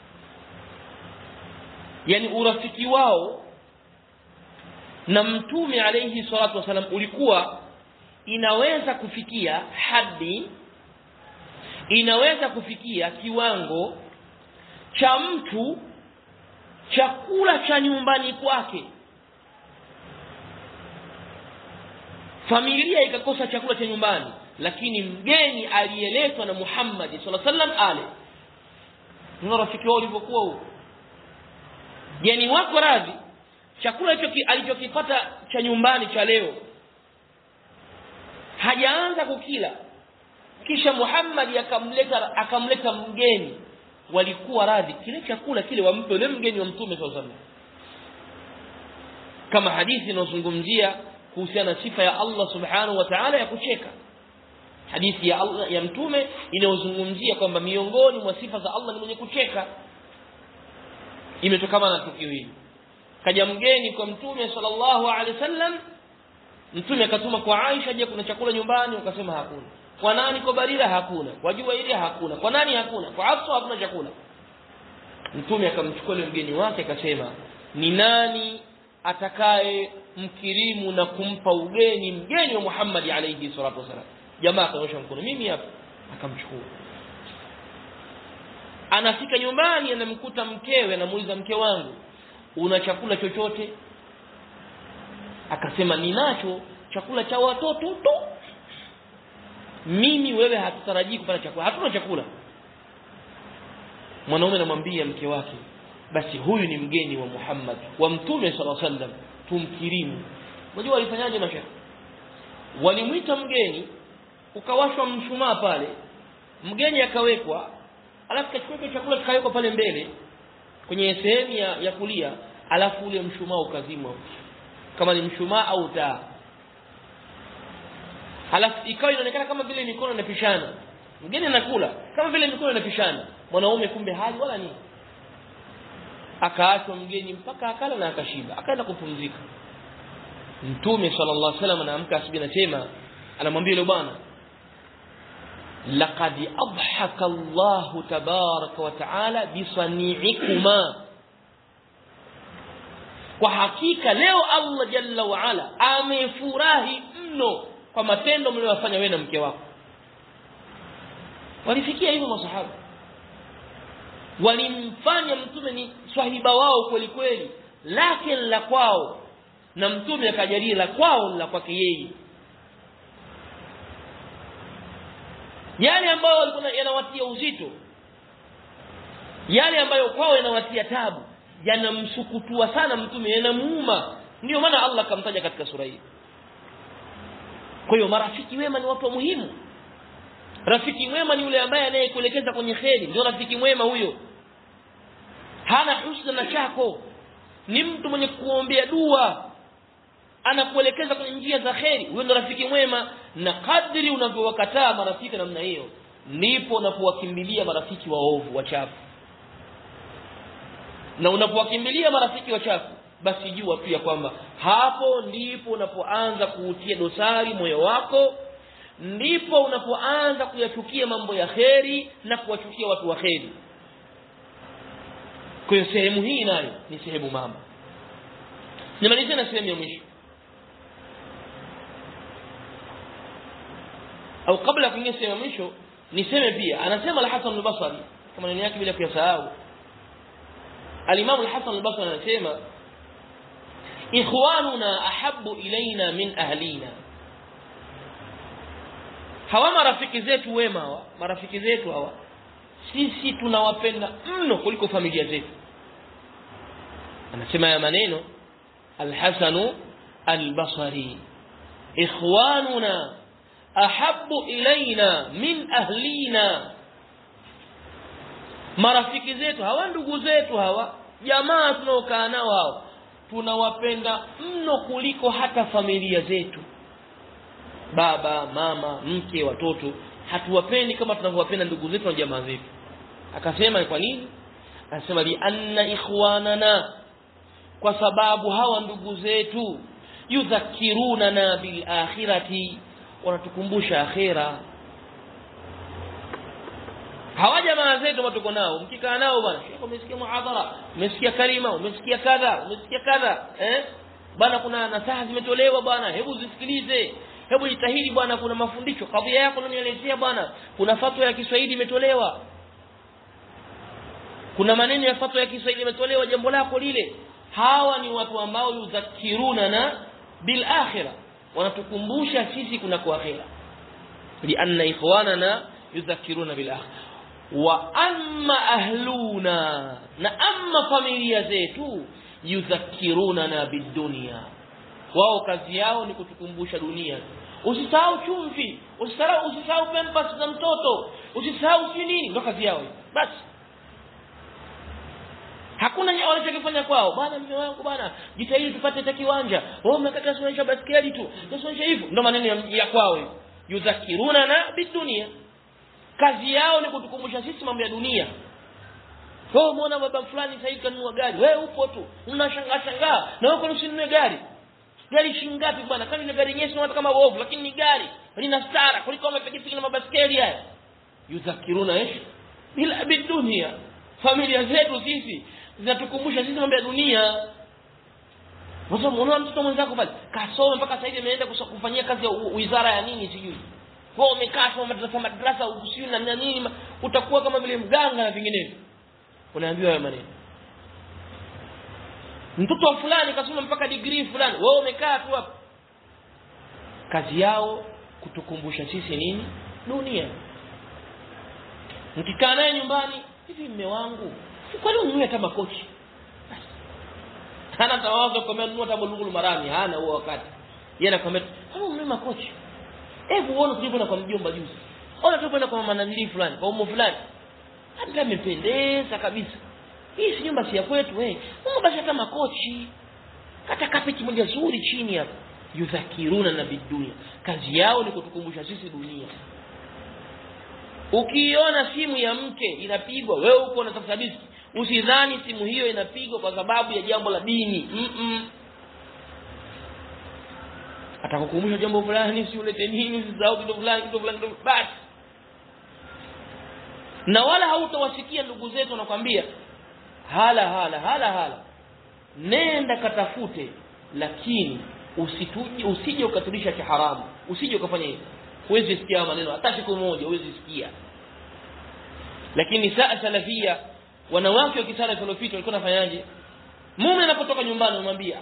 Yani urafiki wao na Mtume alayhi salatu wasalam ulikuwa inaweza kufikia hadi, inaweza kufikia kiwango cha mtu chakula cha nyumbani kwake, familia ikakosa chakula cha nyumbani, lakini mgeni aliyeletwa na Muhammad sallallahu alaihi wasallam ale. Ndio rafiki wao ulivyokuwa huo. Yani wako radhi chakula hicho alichokipata cha nyumbani cha leo hajaanza kukila, kisha Muhammad akamleta mgeni, walikuwa radhi kile chakula kile wampe yule mgeni wa Mtume sallallahu alaihi wasallam. Kama hadithi inazungumzia kuhusiana na sifa ya Allah subhanahu wa ta'ala ya kucheka. Hadithi ya Allah ya Mtume inayozungumzia kwamba miongoni mwa sifa za Allah ni mwenye kucheka. Imetokana na tukio hili. Kaja mgeni kwa Mtume sallallahu alaihi wasallam, Mtume akatuma kwa Aisha, je, kuna chakula nyumbani? Wakasema hakuna. Kwa nani? Kwa Barira hakuna. Kwa Juwairia hakuna. Kwa nani hakuna? Kwa Hafsa hakuna chakula. Mtume akamchukua yule mgeni wake akasema, ni nani atakaye mkirimu na kumpa ugeni mgeni wa Muhammad alayhi salatu wasallam? Jamaa akanyosha mkono, mimi hapa. Akamchukua. Anafika nyumbani, anamkuta mkewe, anamuuliza, mke wangu, una chakula chochote? Akasema, ninacho chakula cha watoto tu. Mimi wewe hatutarajii kupata chakula, hatuna chakula. Mwanaume anamwambia mke wake, basi huyu ni mgeni wa Muhammad wa Mtume sallallahu alaihi wasallam, tumkirimu. Unajua walifanyaje mashaikh? Walimuita mgeni, ukawashwa mshumaa pale, mgeni akawekwa, alafu kachukua chakula kikawekwa pale mbele kwenye sehemu ya kulia, alafu ule mshumaa ukazimwa, kama ni mshumaa au taa. Alafu ikawa inaonekana kama vile mikono inapishana, mgeni anakula kama vile mikono inapishana, mwanaume kumbe hali wala nini. Akaachwa mgeni mpaka akala na akashiba, akaenda kupumzika. Mtume sallallahu alaihi wasallam anaamka asubuhi, anasema, anamwambia yule bwana, laqad adhaka Allah tabaraka wa taala bisani'ikuma, kwa hakika leo Allah jalla wa ala amefurahi mno kwa matendo mliyofanya wewe na mke wako. Walifikia hivyo masahaba, walimfanya mtume ni swahiba wao kweli kweli, lakini la kwao, na mtume akajalia la kwao la kwake yeye. Yale ambayo walikuwa yanawatia uzito, yale ambayo kwao yanawatia tabu, yanamsukutua sana mtume, yanamuuma. Ndio maana Allah akamtaja katika sura hii. Kwa hiyo marafiki wema ni watu muhimu. Rafiki mwema ni yule ambaye anayekuelekeza kwenye kheri, ndio rafiki mwema huyo. Hana husna na chako, ni mtu mwenye kuombea dua, anakuelekeza kwenye njia za kheri, huyo ndio rafiki mwema. Na kadri unavyowakataa marafiki namna hiyo, ndipo unapowakimbilia marafiki waovu wachafu. Na unapowakimbilia marafiki wachafu, basi jua pia kwamba hapo ndipo unapoanza kuutia dosari moyo wako, ndipo unapoanza kuyachukia mambo ya kheri na kuwachukia watu wa kheri. Kwa hiyo sehemu hii nayo ni sehemu mama. Nimalizie na sehemu ya mwisho, au kabla kuingia sehemu ya mwisho niseme pia, anasema al-Hasan al-Basri kama neno yake bila kuyasahau. Al-Imam al-Hasan al-Basri anasema ikhwanuna ahabbu ilaina min ahlina. Hawa marafiki zetu wema hawa, marafiki zetu hawa sisi tunawapenda mno kuliko familia zetu. Anasema ya maneno al-Hasan al-Basri, ikhwanuna ahabbu ilaina min ahlina. Marafiki zetu hawa, ndugu zetu hawa, jamaa tunaokaa nao hawa, tunawapenda mno kuliko hata familia zetu. Baba, mama, mke, watoto, hatuwapendi kama tunavyowapenda ndugu zetu na jamaa zetu. Akasema kwa nini? Anasema li anna ikhwanana, kwa sababu hawa ndugu zetu yudhakiruna bil akhirati, wanatukumbusha akhira. Hawa jamaa zetu ambao tuko nao, mkikaa nao bwana, sheikh umesikia muhadhara, umesikia kalima, umesikia kadha, umesikia kadha, bwana kuna nasaha zimetolewa bwana, hebu zisikilize, hebu jitahidi bwana, kuna mafundisho, kadhia yako unanielezea bwana, kuna fatwa ya Kiswahili imetolewa, kuna maneno ya fatwa ya Kiswahili imetolewa, jambo lako lile. Hawa ni watu ambao yudhakiruna bil akhirah, wanatukumbusha sisi kuna kwa akhira. Li anna ikhwanana yudhakiruna bil akhirah. Wa amma ahluna, na amma familia zetu, yudhakiruna bid dunya, wao kazi yao ni kutukumbusha dunia. Usisahau chumvi, usisahau pampers za mtoto, usisahau si nini, ndio kazi yao basi. Hakuna wanachokifanya kwao, bwana mume wangu bwana, jitahidi tupate ta kiwanja, wao umekata sunisha baskeli tu, sunisha hivyo, ndio maneno ya kwao. Yudhakiruna bid dunya, kazi yao ni kutukumbusha sisi mambo ya dunia. Wewe umeona baba fulani sasa hivi kanunua gari, wewe upo tu unashangaa na wewe usinunue gari. Gari shilingi ngapi bwana? Kama ni gari nyesi unataka kama wovu, lakini ni gari lina stara kuliko umepigipigi na mabaskeli haya. Yudhakiruna bila bid dunya, familia zetu sisi zinatukumbusha sisi mambo ya dunia. Sasa unaona mtoto mwenzako pale kasoma mpaka sasa hivi ameenda kufanyia kazi ya wizara ya nini sijui, wewe umekaa kwa madrasa usiyo na nini, utakuwa kama vile mganga na vinginevyo. Unaambiwa haya maneno, mtoto wa fulani kasoma mpaka degree fulani, wewe umekaa tu hapo. Kazi yao kutukumbusha sisi nini? Dunia. Mkikaa naye nyumbani, hivi mume wangu, kwa nini ununue hata makochi? Hana tawazo kwa mimi hata bulugul marami, hana huo wakati. Yeye anakwambia, "Kama ununue makochi, hebu uone tulivyo na kwa mjomba juzi. Ona tulivyo kwa mama nanili fulani, kwa umo fulani. Hata amependeza kabisa. Hii si nyumba si ya kwetu wewe. Mungu basi hata makochi. Hata kapeti moja nzuri chini hapa." Yudhakiruna bidunya, kazi yao ni kutukumbusha sisi dunia. Ukiona simu ya mke inapigwa, wewe uko unatafuta riziki, usidhani simu hiyo inapigwa kwa sababu ya jambo la dini. Atakukumbusha jambo fulani, si ulete nini, usisahau kitu fulani basi. na wala hautawasikia ndugu zetu wanakuambia hala nenda katafute, lakini usije ukatulisha kiharamu, usije ukafanya hivyo. Huwezi sikia maneno hata siku moja, huwezi sikia. Lakini saa salafia, wanawake wa kisalafi waliopita walikuwa wanafanyaje? Mume anapotoka nyumbani umwambia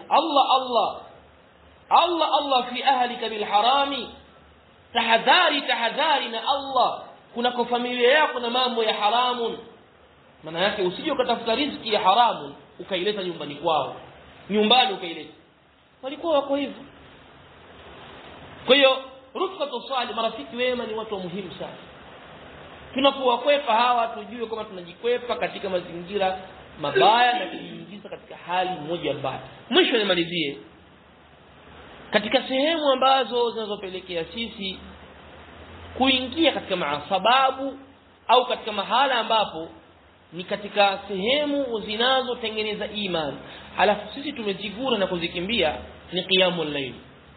Allah fi ahlika bil harami, tahadhari na Allah, kuna kwa familia yako na mambo ya haramu. Maana yake usije ukatafuta riziki ya haramu ukaileta nyumbani kwao, nyumbani ukaileta. Walikuwa wako hivyo. Kwa hiyo rufqatu salih, marafiki wema ni watu muhimu sana. Tunapowakwepa hawa tujue kama tunajikwepa katika mazingira mabaya na kujiingiza katika hali moja mbaya. Mwisho nimalizie katika sehemu ambazo zinazopelekea sisi kuingia katika sababu au katika mahala ambapo ni katika sehemu zinazotengeneza imani, halafu sisi tumejigura na kuzikimbia, ni qiyamul layl,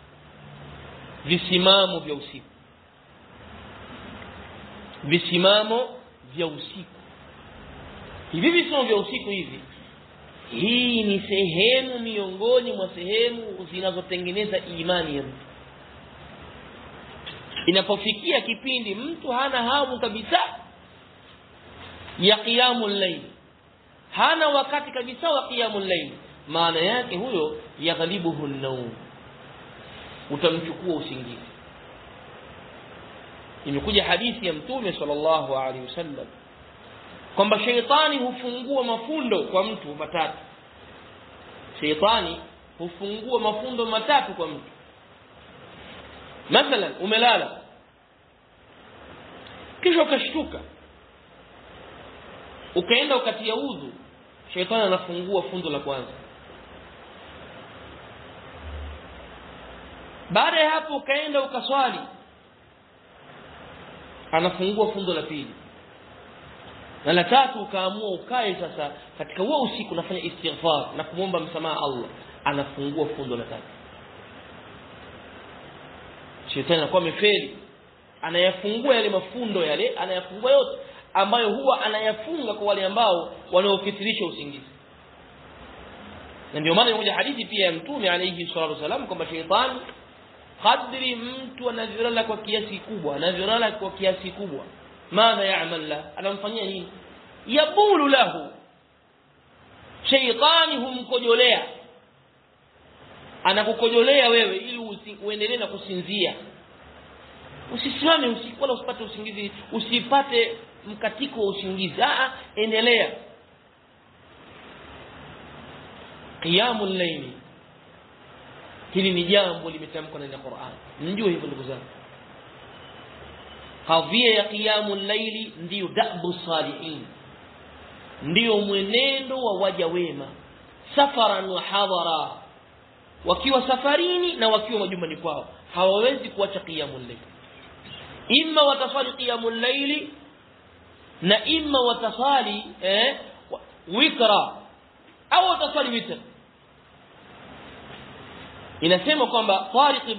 visimamo vya usiku. Visimamo vya usiku hivi, visimamo vya usiku hivi, hii ni sehemu miongoni mwa sehemu zinazotengeneza imani ya mtu. Inapofikia kipindi mtu hana hamu kabisa ya qiyamul layl, hana wakati kabisa wa qiyamul layl, maana yake huyo yaghlibuhu an-nawm, utamchukua usingizi. Imekuja hadithi ya Mtume sallallahu alaihi wasallam kwamba sheitani hufungua mafundo kwa mtu matatu. Sheitani hufungua mafundo matatu kwa mtu. Mathalan, umelala kisha ukashtuka, ukaenda ukatia udhu, sheitani anafungua fundo la kwanza. Baada ya hapo ukaenda ukaswali, anafungua fundo la pili. Na la tatu ukaamua ukae sasa katika huo usiku nafanya istighfar na kumomba msamaha Allah, anafungua fundo la tatu. Shetani anakuwa amefeli, anayafungua yale mafundo yale, anayafungua yote ambayo huwa anayafunga kwa wale ambao wanaokithirisha usingizi. Na ndio maana imekuja hadithi pia ya Mtume alayhi salatu wasallam kwamba shetani kadri mtu anavyolala kwa kiasi kubwa, madha ya'mal la, anamfanyia nini? Yabulu lahu, shaytani humkojolea, anakukojolea wewe ili uendelee na kusinzia. Usisimame usiku wala usipate usingizi, usipate mkatiko wa usingizi, endelea. Qiyamul layl, hili ni jambo limetamkwa ndani ya Qur'an. Mjue hivyo ndugu zangu. Kadhia ya qiyamul layli ndio da'bu salihin, ndio mwenendo wa waja wema, safaran wa hadara, wakiwa safarini na wakiwa majumbani kwao, hawawezi kuacha qiyamul layli. Imma watasali qiyamul layli na imma watasali witra au watasali witr. Inasema kwamba Tariq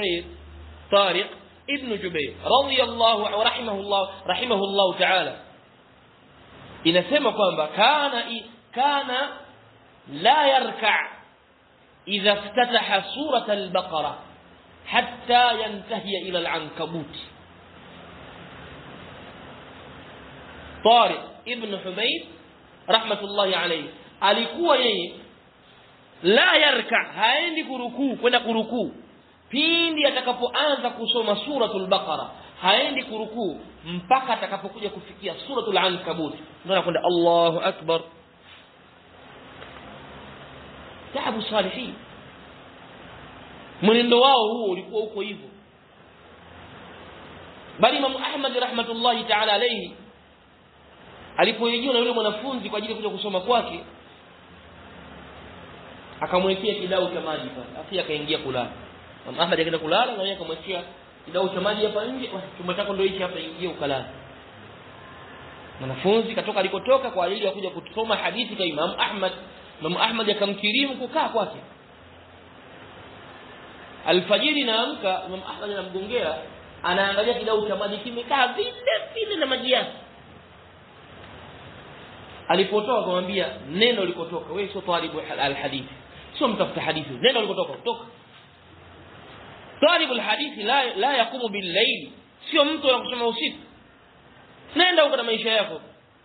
ibn Jubair radiyallahu anhu rahimahullah ta'ala, inasema kwamba kana la yarka' idha iftataha surat al-Baqara hatta yantahi ila al-Ankabut. Tariq ibn Jubair rahmatullahi alayhi alikuwa yeye la yarka, haendi kwenda kurukuu pindi atakapoanza kusoma suratul Baqara, haendi kurukuu mpaka atakapokuja kufikia suratul Ankabut, ndio anakwenda Allahu akbar. Taabu salihin, mwenendo wao huo ulikuwa uko hivyo. Bali Imam Ahmad rahmatullahi ta'ala alayhi alipoijua na yule mwanafunzi kwa ajili ya kuja kusoma kwake, akamwekea kidau cha maji pale, afi akaingia kulala. Imam Ahmad akaenda kulala na yeye akamwekea kidau cha maji hapa nje, chumba chako ndio hichi hapa, ingia ukalala. Mwanafunzi katoka alikotoka kwa ajili ya kuja kusoma hadithi kwa Imam Ahmad. Imam Ahmad akamkirimu kukaa kwake. Alfajiri naamka, Imam Ahmad anamgongea, anaangalia kidau cha maji kimekaa vile vile na maji yake. alipotoka akamwambia neno likotoka, wewe sio talibu alhadith, sio mtafuta hadithi, neno likotoka toka. Talibu alhadith la yaqumu bil-layl, sio mtu anakusoma usiku, nenda huko na maisha yako.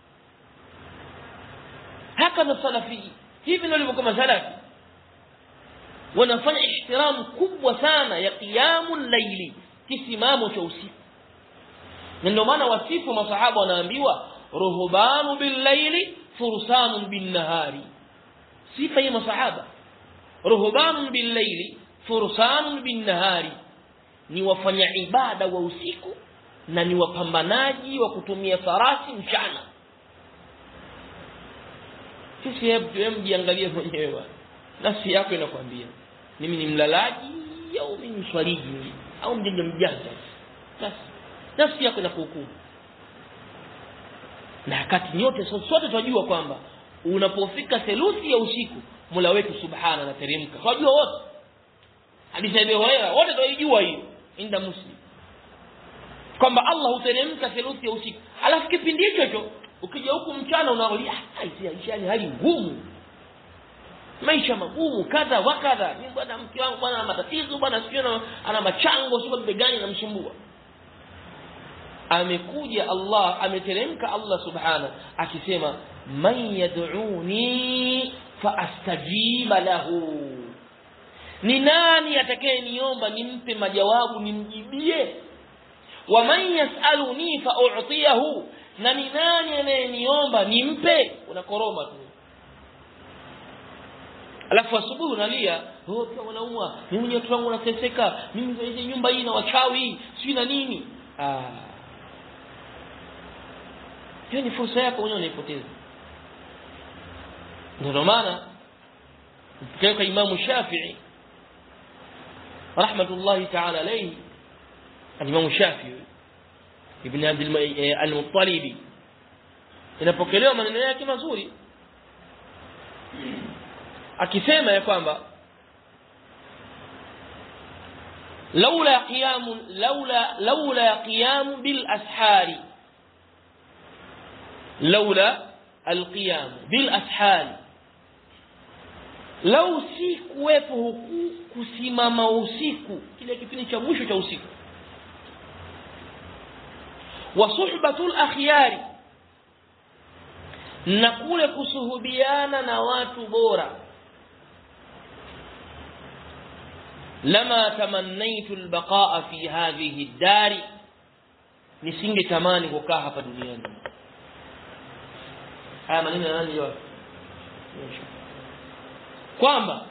Hakana salafi, hivi ndio walivyokuwa salafi, wanafanya ihtiram kubwa sana ya qiyamul layli, kisimamo cha usiku. Ndio maana wasifu masahaba wanaambiwa ruhbanu bil-layli fursanun bin-nahari. Sifa ya masahaba ruhbanun bil-layli fursanun bin-nahari, ni wafanya ibada wa usiku na ni wapambanaji wa kutumia farasi mchana. Sisi hebu jiangalie mwenyewe, nafsi yako inakwambia mimi ni mlalaji au mimi ni mswaliji au mjanja. Basi nafsi yako inakuhukumu. Na wakati nyote sote tunajua kwamba unapofika theluthi ya usiku Mola wetu subhana anateremka. Tunajua wote. Hadithi ya Abu Hurairah wote tunajua hiyo inda Muslim, kwamba Allah huteremka theluthi ya usiku. Alafu kipindi hicho ukija huku mchana unaangalia ni hali ngumu, maisha magumu kadha wa kadha, mimi bwana mke wangu bwana ana matatizo bwana, sio ana machango sio begani na msumbua. Amekuja Allah, ameteremka Allah subhana akisema man yad'uni fa astajiba lahu, ni nani atakayeniomba nimpe majawabu nimjibie. Wa man yas'aluni fa u'tiyahu, na ni nani anayeniomba nimpe. Unakoroma tu, alafu asubuhi unalia pia wanaumwa, mimi watu wangu wanateseka, mimi hizi nyumba hii na wachawi si na nini. Hiyo ni fursa yako mwenyewe unaipoteza. Ndio maana kwa Imam Shafi'i rahmatullahi ta'ala alayhi, Imam Shafi'i ibn Abd al-Muttalib, inapokelewa maneno yake mazuri akisema ya kwamba laula qiyam bil ashari, laula alqiyam bil ashari, lau si kuwepo huku kusimama usiku, kile kipindi cha mwisho cha usiku, wa suhbatul akhyari, na kule kusuhubiana na watu bora, lama tamannaitu albaqa'a fi hadhihi ad-dari, nisingetamani kukaa hapa duniani. Haya maneno ya nani leo? Kwamba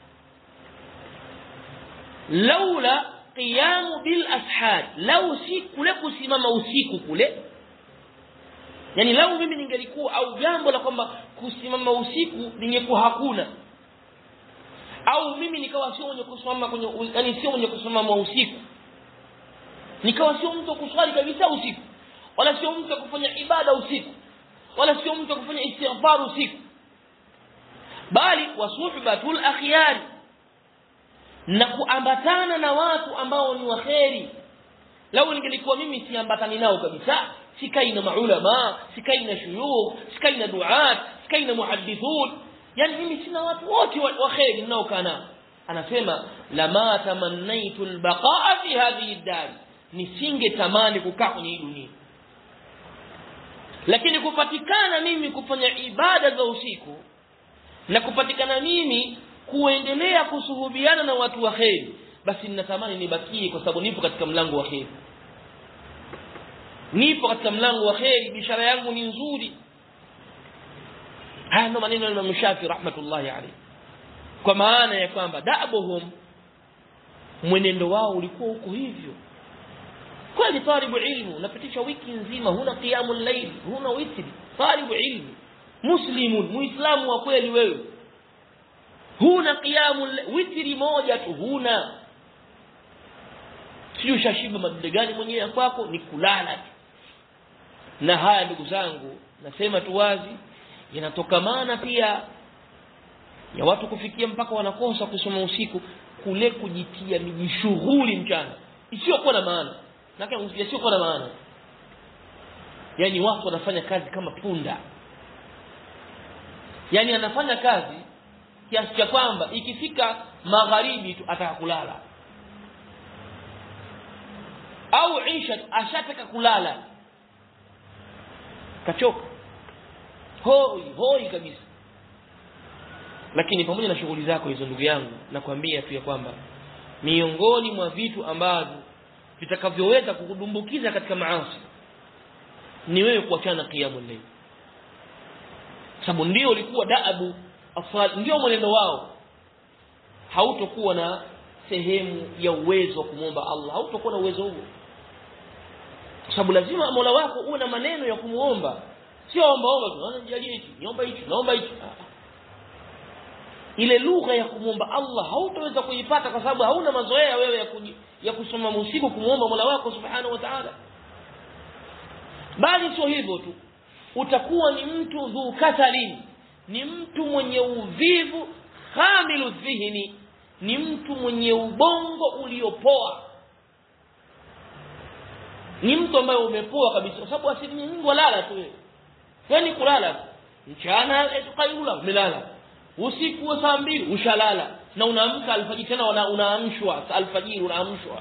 laula qiyamu bil ashar, lau si kule kusimama usiku kule, yani lau mimi ningelikuwa au jambo la kwamba kusimama usiku ningekuwa hakuna, au mimi nikawa sio mwenye kusimama kwenye, yani sio mwenye kusimama usiku, nikawa sio mtu kuswali kabisa usiku, wala sio mtu kufanya ibada usiku, wala sio mtu kufanya istighfar usiku, bali wasuhbatul akhyari, na kuambatana na watu ambao ni waheri. Lau ningelikuwa mimi siambatani nao kabisa, sikai na maulama, sikai na shuyukh, sikai na duat, sikai na muhaddithun, yani mimi sina watu wote waheri nao kana, anasema lama tamannaitu albaqa'a fi hadhihi ad-dar, nisingetamani kukaa kwenye hii dunia. Lakini kupatikana mimi kufanya ibada za usiku na kupatikana mimi kuendelea kusuhubiana na watu wa kheri, basi ninatamani nibakie, kwa sababu nipo katika mlango wa kheri, nipo katika mlango wa kheri, bishara yangu ni nzuri. Haya ndo maneno ya Imam Shafi'i rahmatullahi alayhi, kwa maana ya kwamba da'buhum, mwenendo wao ulikuwa huko hivyo. Kwani talibu ilmu unapitisha wiki nzima huna qiyamul layl, huna witri, talibu ilmu muslimun, muislamu wa kweli wewe, huna qiyamul witri moja tu huna, sio ushashiba madude gani mwenyewe kwako, ni kulala tu. Na haya ndugu zangu, nasema tu wazi, yanatokamana pia ya watu kufikia mpaka wanakosa kusoma usiku, kule kujitia mijishughuli mchana isiyokuwa na maana, na kama isiyokuwa na maana, yani watu wanafanya kazi kama punda, yani anafanya kazi kiasi cha kwamba ikifika magharibi tu atakulala au isha ashataka kulala, kachoka hoi kabisa. Lakini pamoja na shughuli zako hizo ndugu yangu, nakwambia tu ya kwamba miongoni mwa vitu ambavyo vitakavyoweza kukudumbukiza katika maasi ni wewe kuachana qiyamul layl, sababu ndio ulikuwa daabu afal, ndio mwenendo wao. Hautokuwa na sehemu ya uwezo wa kumwomba Allah, hautakuwa na uwezo huo, sababu lazima Mola wako uwe na maneno ya kumuomba, sio omba tu nijalie hichi, niomba hichi, naomba hichi. Ile lugha ya kumuomba Allah hautaweza kuipata kwa sababu hauna mazoea wewe ya kusoma usiku kumuomba Mola wako subhanahu wa ta'ala. Bali sio hivyo tu, utakuwa ni mtu dhu kasalin, ni mtu mwenye uvivu, khamilu dhihni, ni mtu mwenye ubongo uliopoa, ni mtu ambaye umepoa kabisa, kwa sababu asilimia nyingi walala tu wewe. Yani kulala mchana qailula umelala, usiku wa saa 2 ushalala, na unaamka alfajiri tena unaamshwa alfajiri, unaamshwa.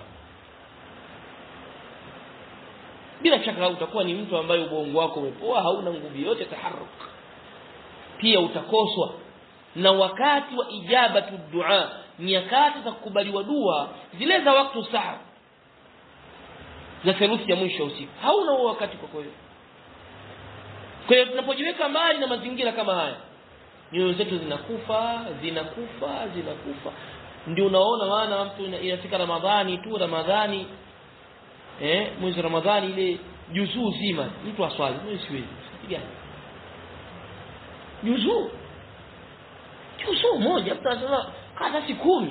Bila shaka utakuwa ni mtu ambaye ubongo wako umepoa, hauna nguvu yote taharruk. Pia utakoswa na wakati wa ijabatu dua, nyakati za kukubaliwa dua zile za wakati saa za theluthi ya mwisho usiku, hauna huo wakati kwa kweli. Kwa hiyo tunapojiweka mbali na mazingira kama haya, nyoyo zetu zinakufa. Ndio unaona maana mtu inafika Ramadhani tu, mwezi Ramadhani ile juzuu zima mtu aswali, mimi siwezi. Gani juzuu moja mtu anasema hata si 10.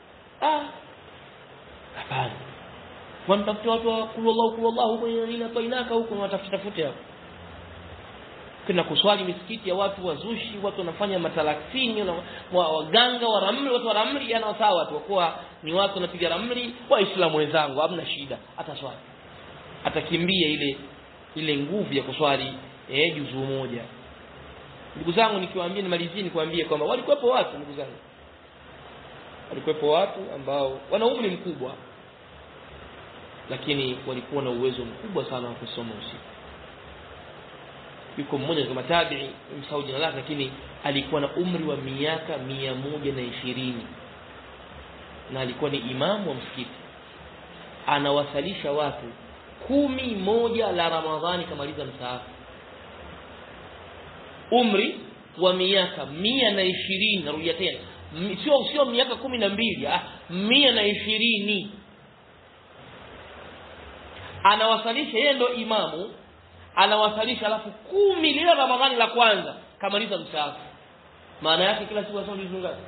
Hapana, wanatafuta watu wa kullallahu huko ila bainaka huko, wanatafuta hapo. Kuna kuswali misikiti ya watu wazushi, watu wanafanya matalaksini na waganga wa ramli, watu wa ramli yana sawa tu, kwa ni watu wanapiga ramli. Waislamu wenzangu hamna shida, ataswali, atakimbia ile nguvu ya kuswali juzuu moja. Ndugu zangu, nikiwaambia nimalizie nikwambie kwamba walikuwepo watu, ndugu zangu, walikuwepo watu ambao wana umri mkubwa lakini walikuwa na uwezo mkubwa sana wa kusoma usiku. Yuko mmoja kama tabi'i, msaudi na lake, lakini alikuwa na umri wa miaka 120 na alikuwa ni imamu wa msikiti, anawasalisha watu 11 la Ramadhani kamaliza msaafu. Umri wa miaka 120, narudia tena, sio miaka 12, 120. Anawasalisha, yeye ndo imamu, anawasalisha alafu 10 lile Ramadhani la kwanza kamaliza msaafu. Maana yake kila siku asoma juzuu ngapi?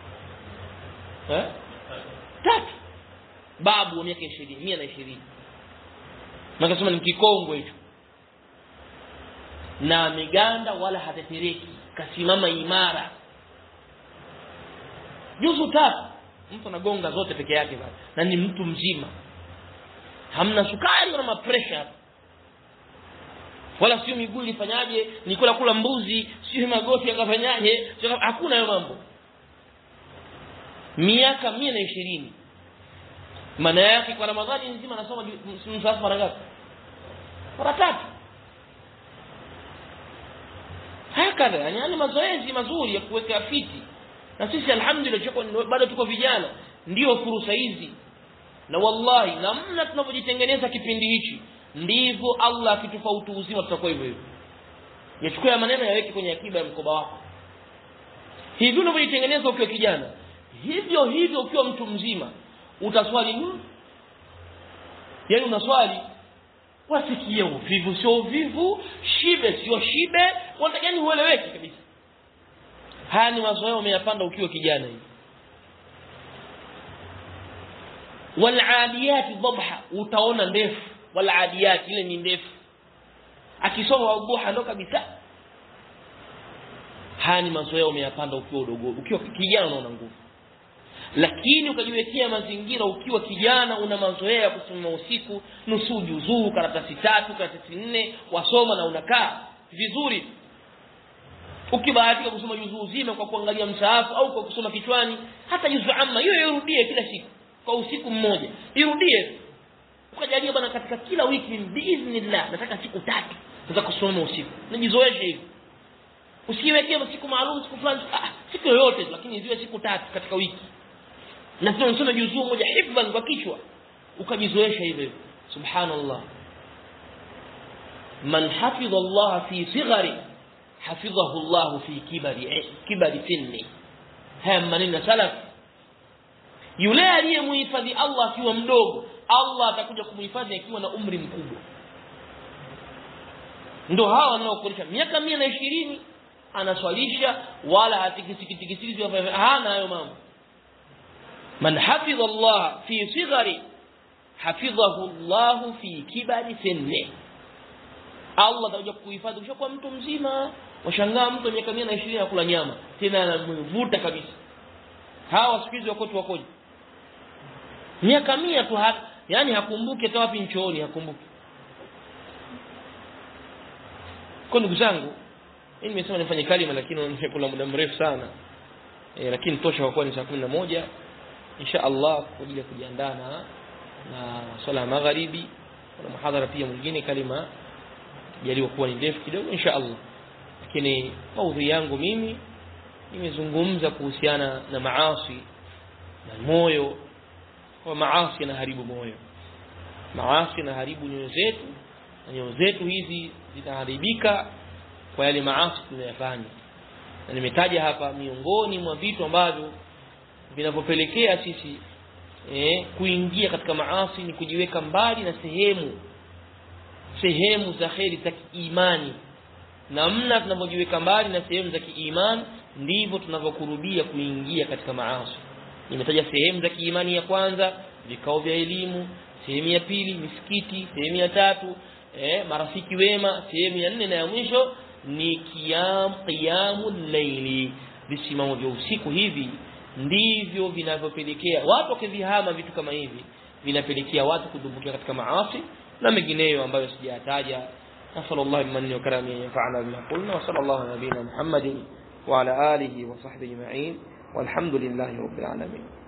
3. Babu wa miaka 120. Nakasema ni kikongwe hicho, na miganda wala hatetereki, kasimama imara. Juzuu 3 mtu anagonga zote peke yake basi, na ni mtu mzima, hamna sukari wala pressure, wala sio miguu ifanyaje, ni kula mbuzi, sio magoti yakafanyaje, hakuna hayo mambo. Miaka 120. Maana yake kwa Ramadhani nzima anasoma msaafu mara ngapi? Mara 3. Hakika yani mazoezi mazuri ya kuweka fiti. Na sisi alhamdulillah bado tuko vijana, ndio fursa hizi. Na wallahi namna tunapojitengeneza kipindi hichi, ndivyo Allah akitupa utu uzima tutakuwa hivyo. Nichukue maneno yaweke kwenye akiba ya mkoba wako. Hivi unavyojitengeneza ukiwa kijana, hivyo ukiwa mtu mzima utaswali nini? Yaani unaswali wasikie uvivu sio uvivu, shibe sio shibe, unataka gani ueleweke kabisa. Haya ni mazoea umeyapanda ukiwa kijana hivi. Wal adiyati dhabha, utaona ndefu. Wal adiyati ile ni ndefu, akisoma wadhuha ndo kabisa. Haya ni mazoea umeyapanda ukiwa udogo, ukiwa kijana unaona nguvu. Lakini ukajiwekea mazingira ukiwa kijana, una mazoea ya kusoma usiku, nusu juzuu, karatasi 3, karatasi 4, wasoma na unakaa vizuri. Ukibahatika kusoma juzuu nzima kwa kuangalia msaafu au kwa kusoma kichwani, hata juzuu amma hiyo irudie kila siku kwa usiku mmoja. Irudie. Ukajalia bwana katika kila wiki biiznillah nataka siku 3 za kusoma usiku. Najizoesha hivi. Usiwekee siku maalum siku fulani, siku yoyote lakini ziwe siku 3 katika wiki. Na tunasoma juzuu moja hifdhan kwa kichwa. Ukajizoesha hivyo. Subhanallah. Man hafidha Allah fi sighari hafidhahu Allah fi kibari sinni. Haya maneno salaf. Yule aliyemuhifadhi Allah akiwa mdogo, Allah atakuja kumhifadhi akiwa na umri mkubwa. Ndio hawa wanaokulisha miaka 120 anaswalisha wala hatikisikitikisikiti hana hayo mambo. Man hafidha Allah fi sighari hafidhahu Allah fi kibari sinni. Allah atakuja kuhifadhi ukishakuwa mtu mzima. Washangaa mtu miaka 120 anakula nyama tena anamvuta kabisa. Hawa sikizi wakoje miaka 100 tu, yani hakumbuki hata wapi nchooni, hakumbuki. Kwa ndugu zangu, mimi nimesema nifanye kalima lakini nimekula muda mrefu sana. Lakini tosha kwa kuwa ni saa 11 insha Allah kwa ajili ya kujiandaa na swala ya magharibi na muhadhara pia mwingine. Kalima jaliwa kuwa ni ndefu kidogo insha Allah, lakini maudhui yangu mimi nimezungumza kuhusiana na maasi na moyo. Kwa maasi yanaharibu moyo, maasi yanaharibu nyoyo zetu, na nyoyo zetu hizi zitaharibika kwa yale maasi tunayofanya. Na nimetaja hapa miongoni mwa vitu ambavyo vinapopelekea sisi kuingia katika maasi ni kujiweka mbali na sehemu za kheri za kiimani. Namna tunavyojiweka mbali na sehemu za kiimani ndivyo tunavyokurudia kuingia katika maasi. Nimetaja sehemu za kiimani: ya kwanza vikao vya elimu, sehemu ya pili misikiti, sehemu ya 3 marafiki wema, sehemu ya 4 na ya mwisho ni qiyamul layli, visimamo vya usiku. Hivi ndivyo vinavyopelekea watu wakivihama vitu kama hivi, vinapelekea watu kudumbukia katika maasi na mengineyo ambayo sijataja. Sallallahu bimanni wa karami yanfa'ana bima qulna wa sallallahu ala nabiyina Muhammadin wa ala alihi wa sahbihi ajma'in walhamdulillahi rabbil alamin.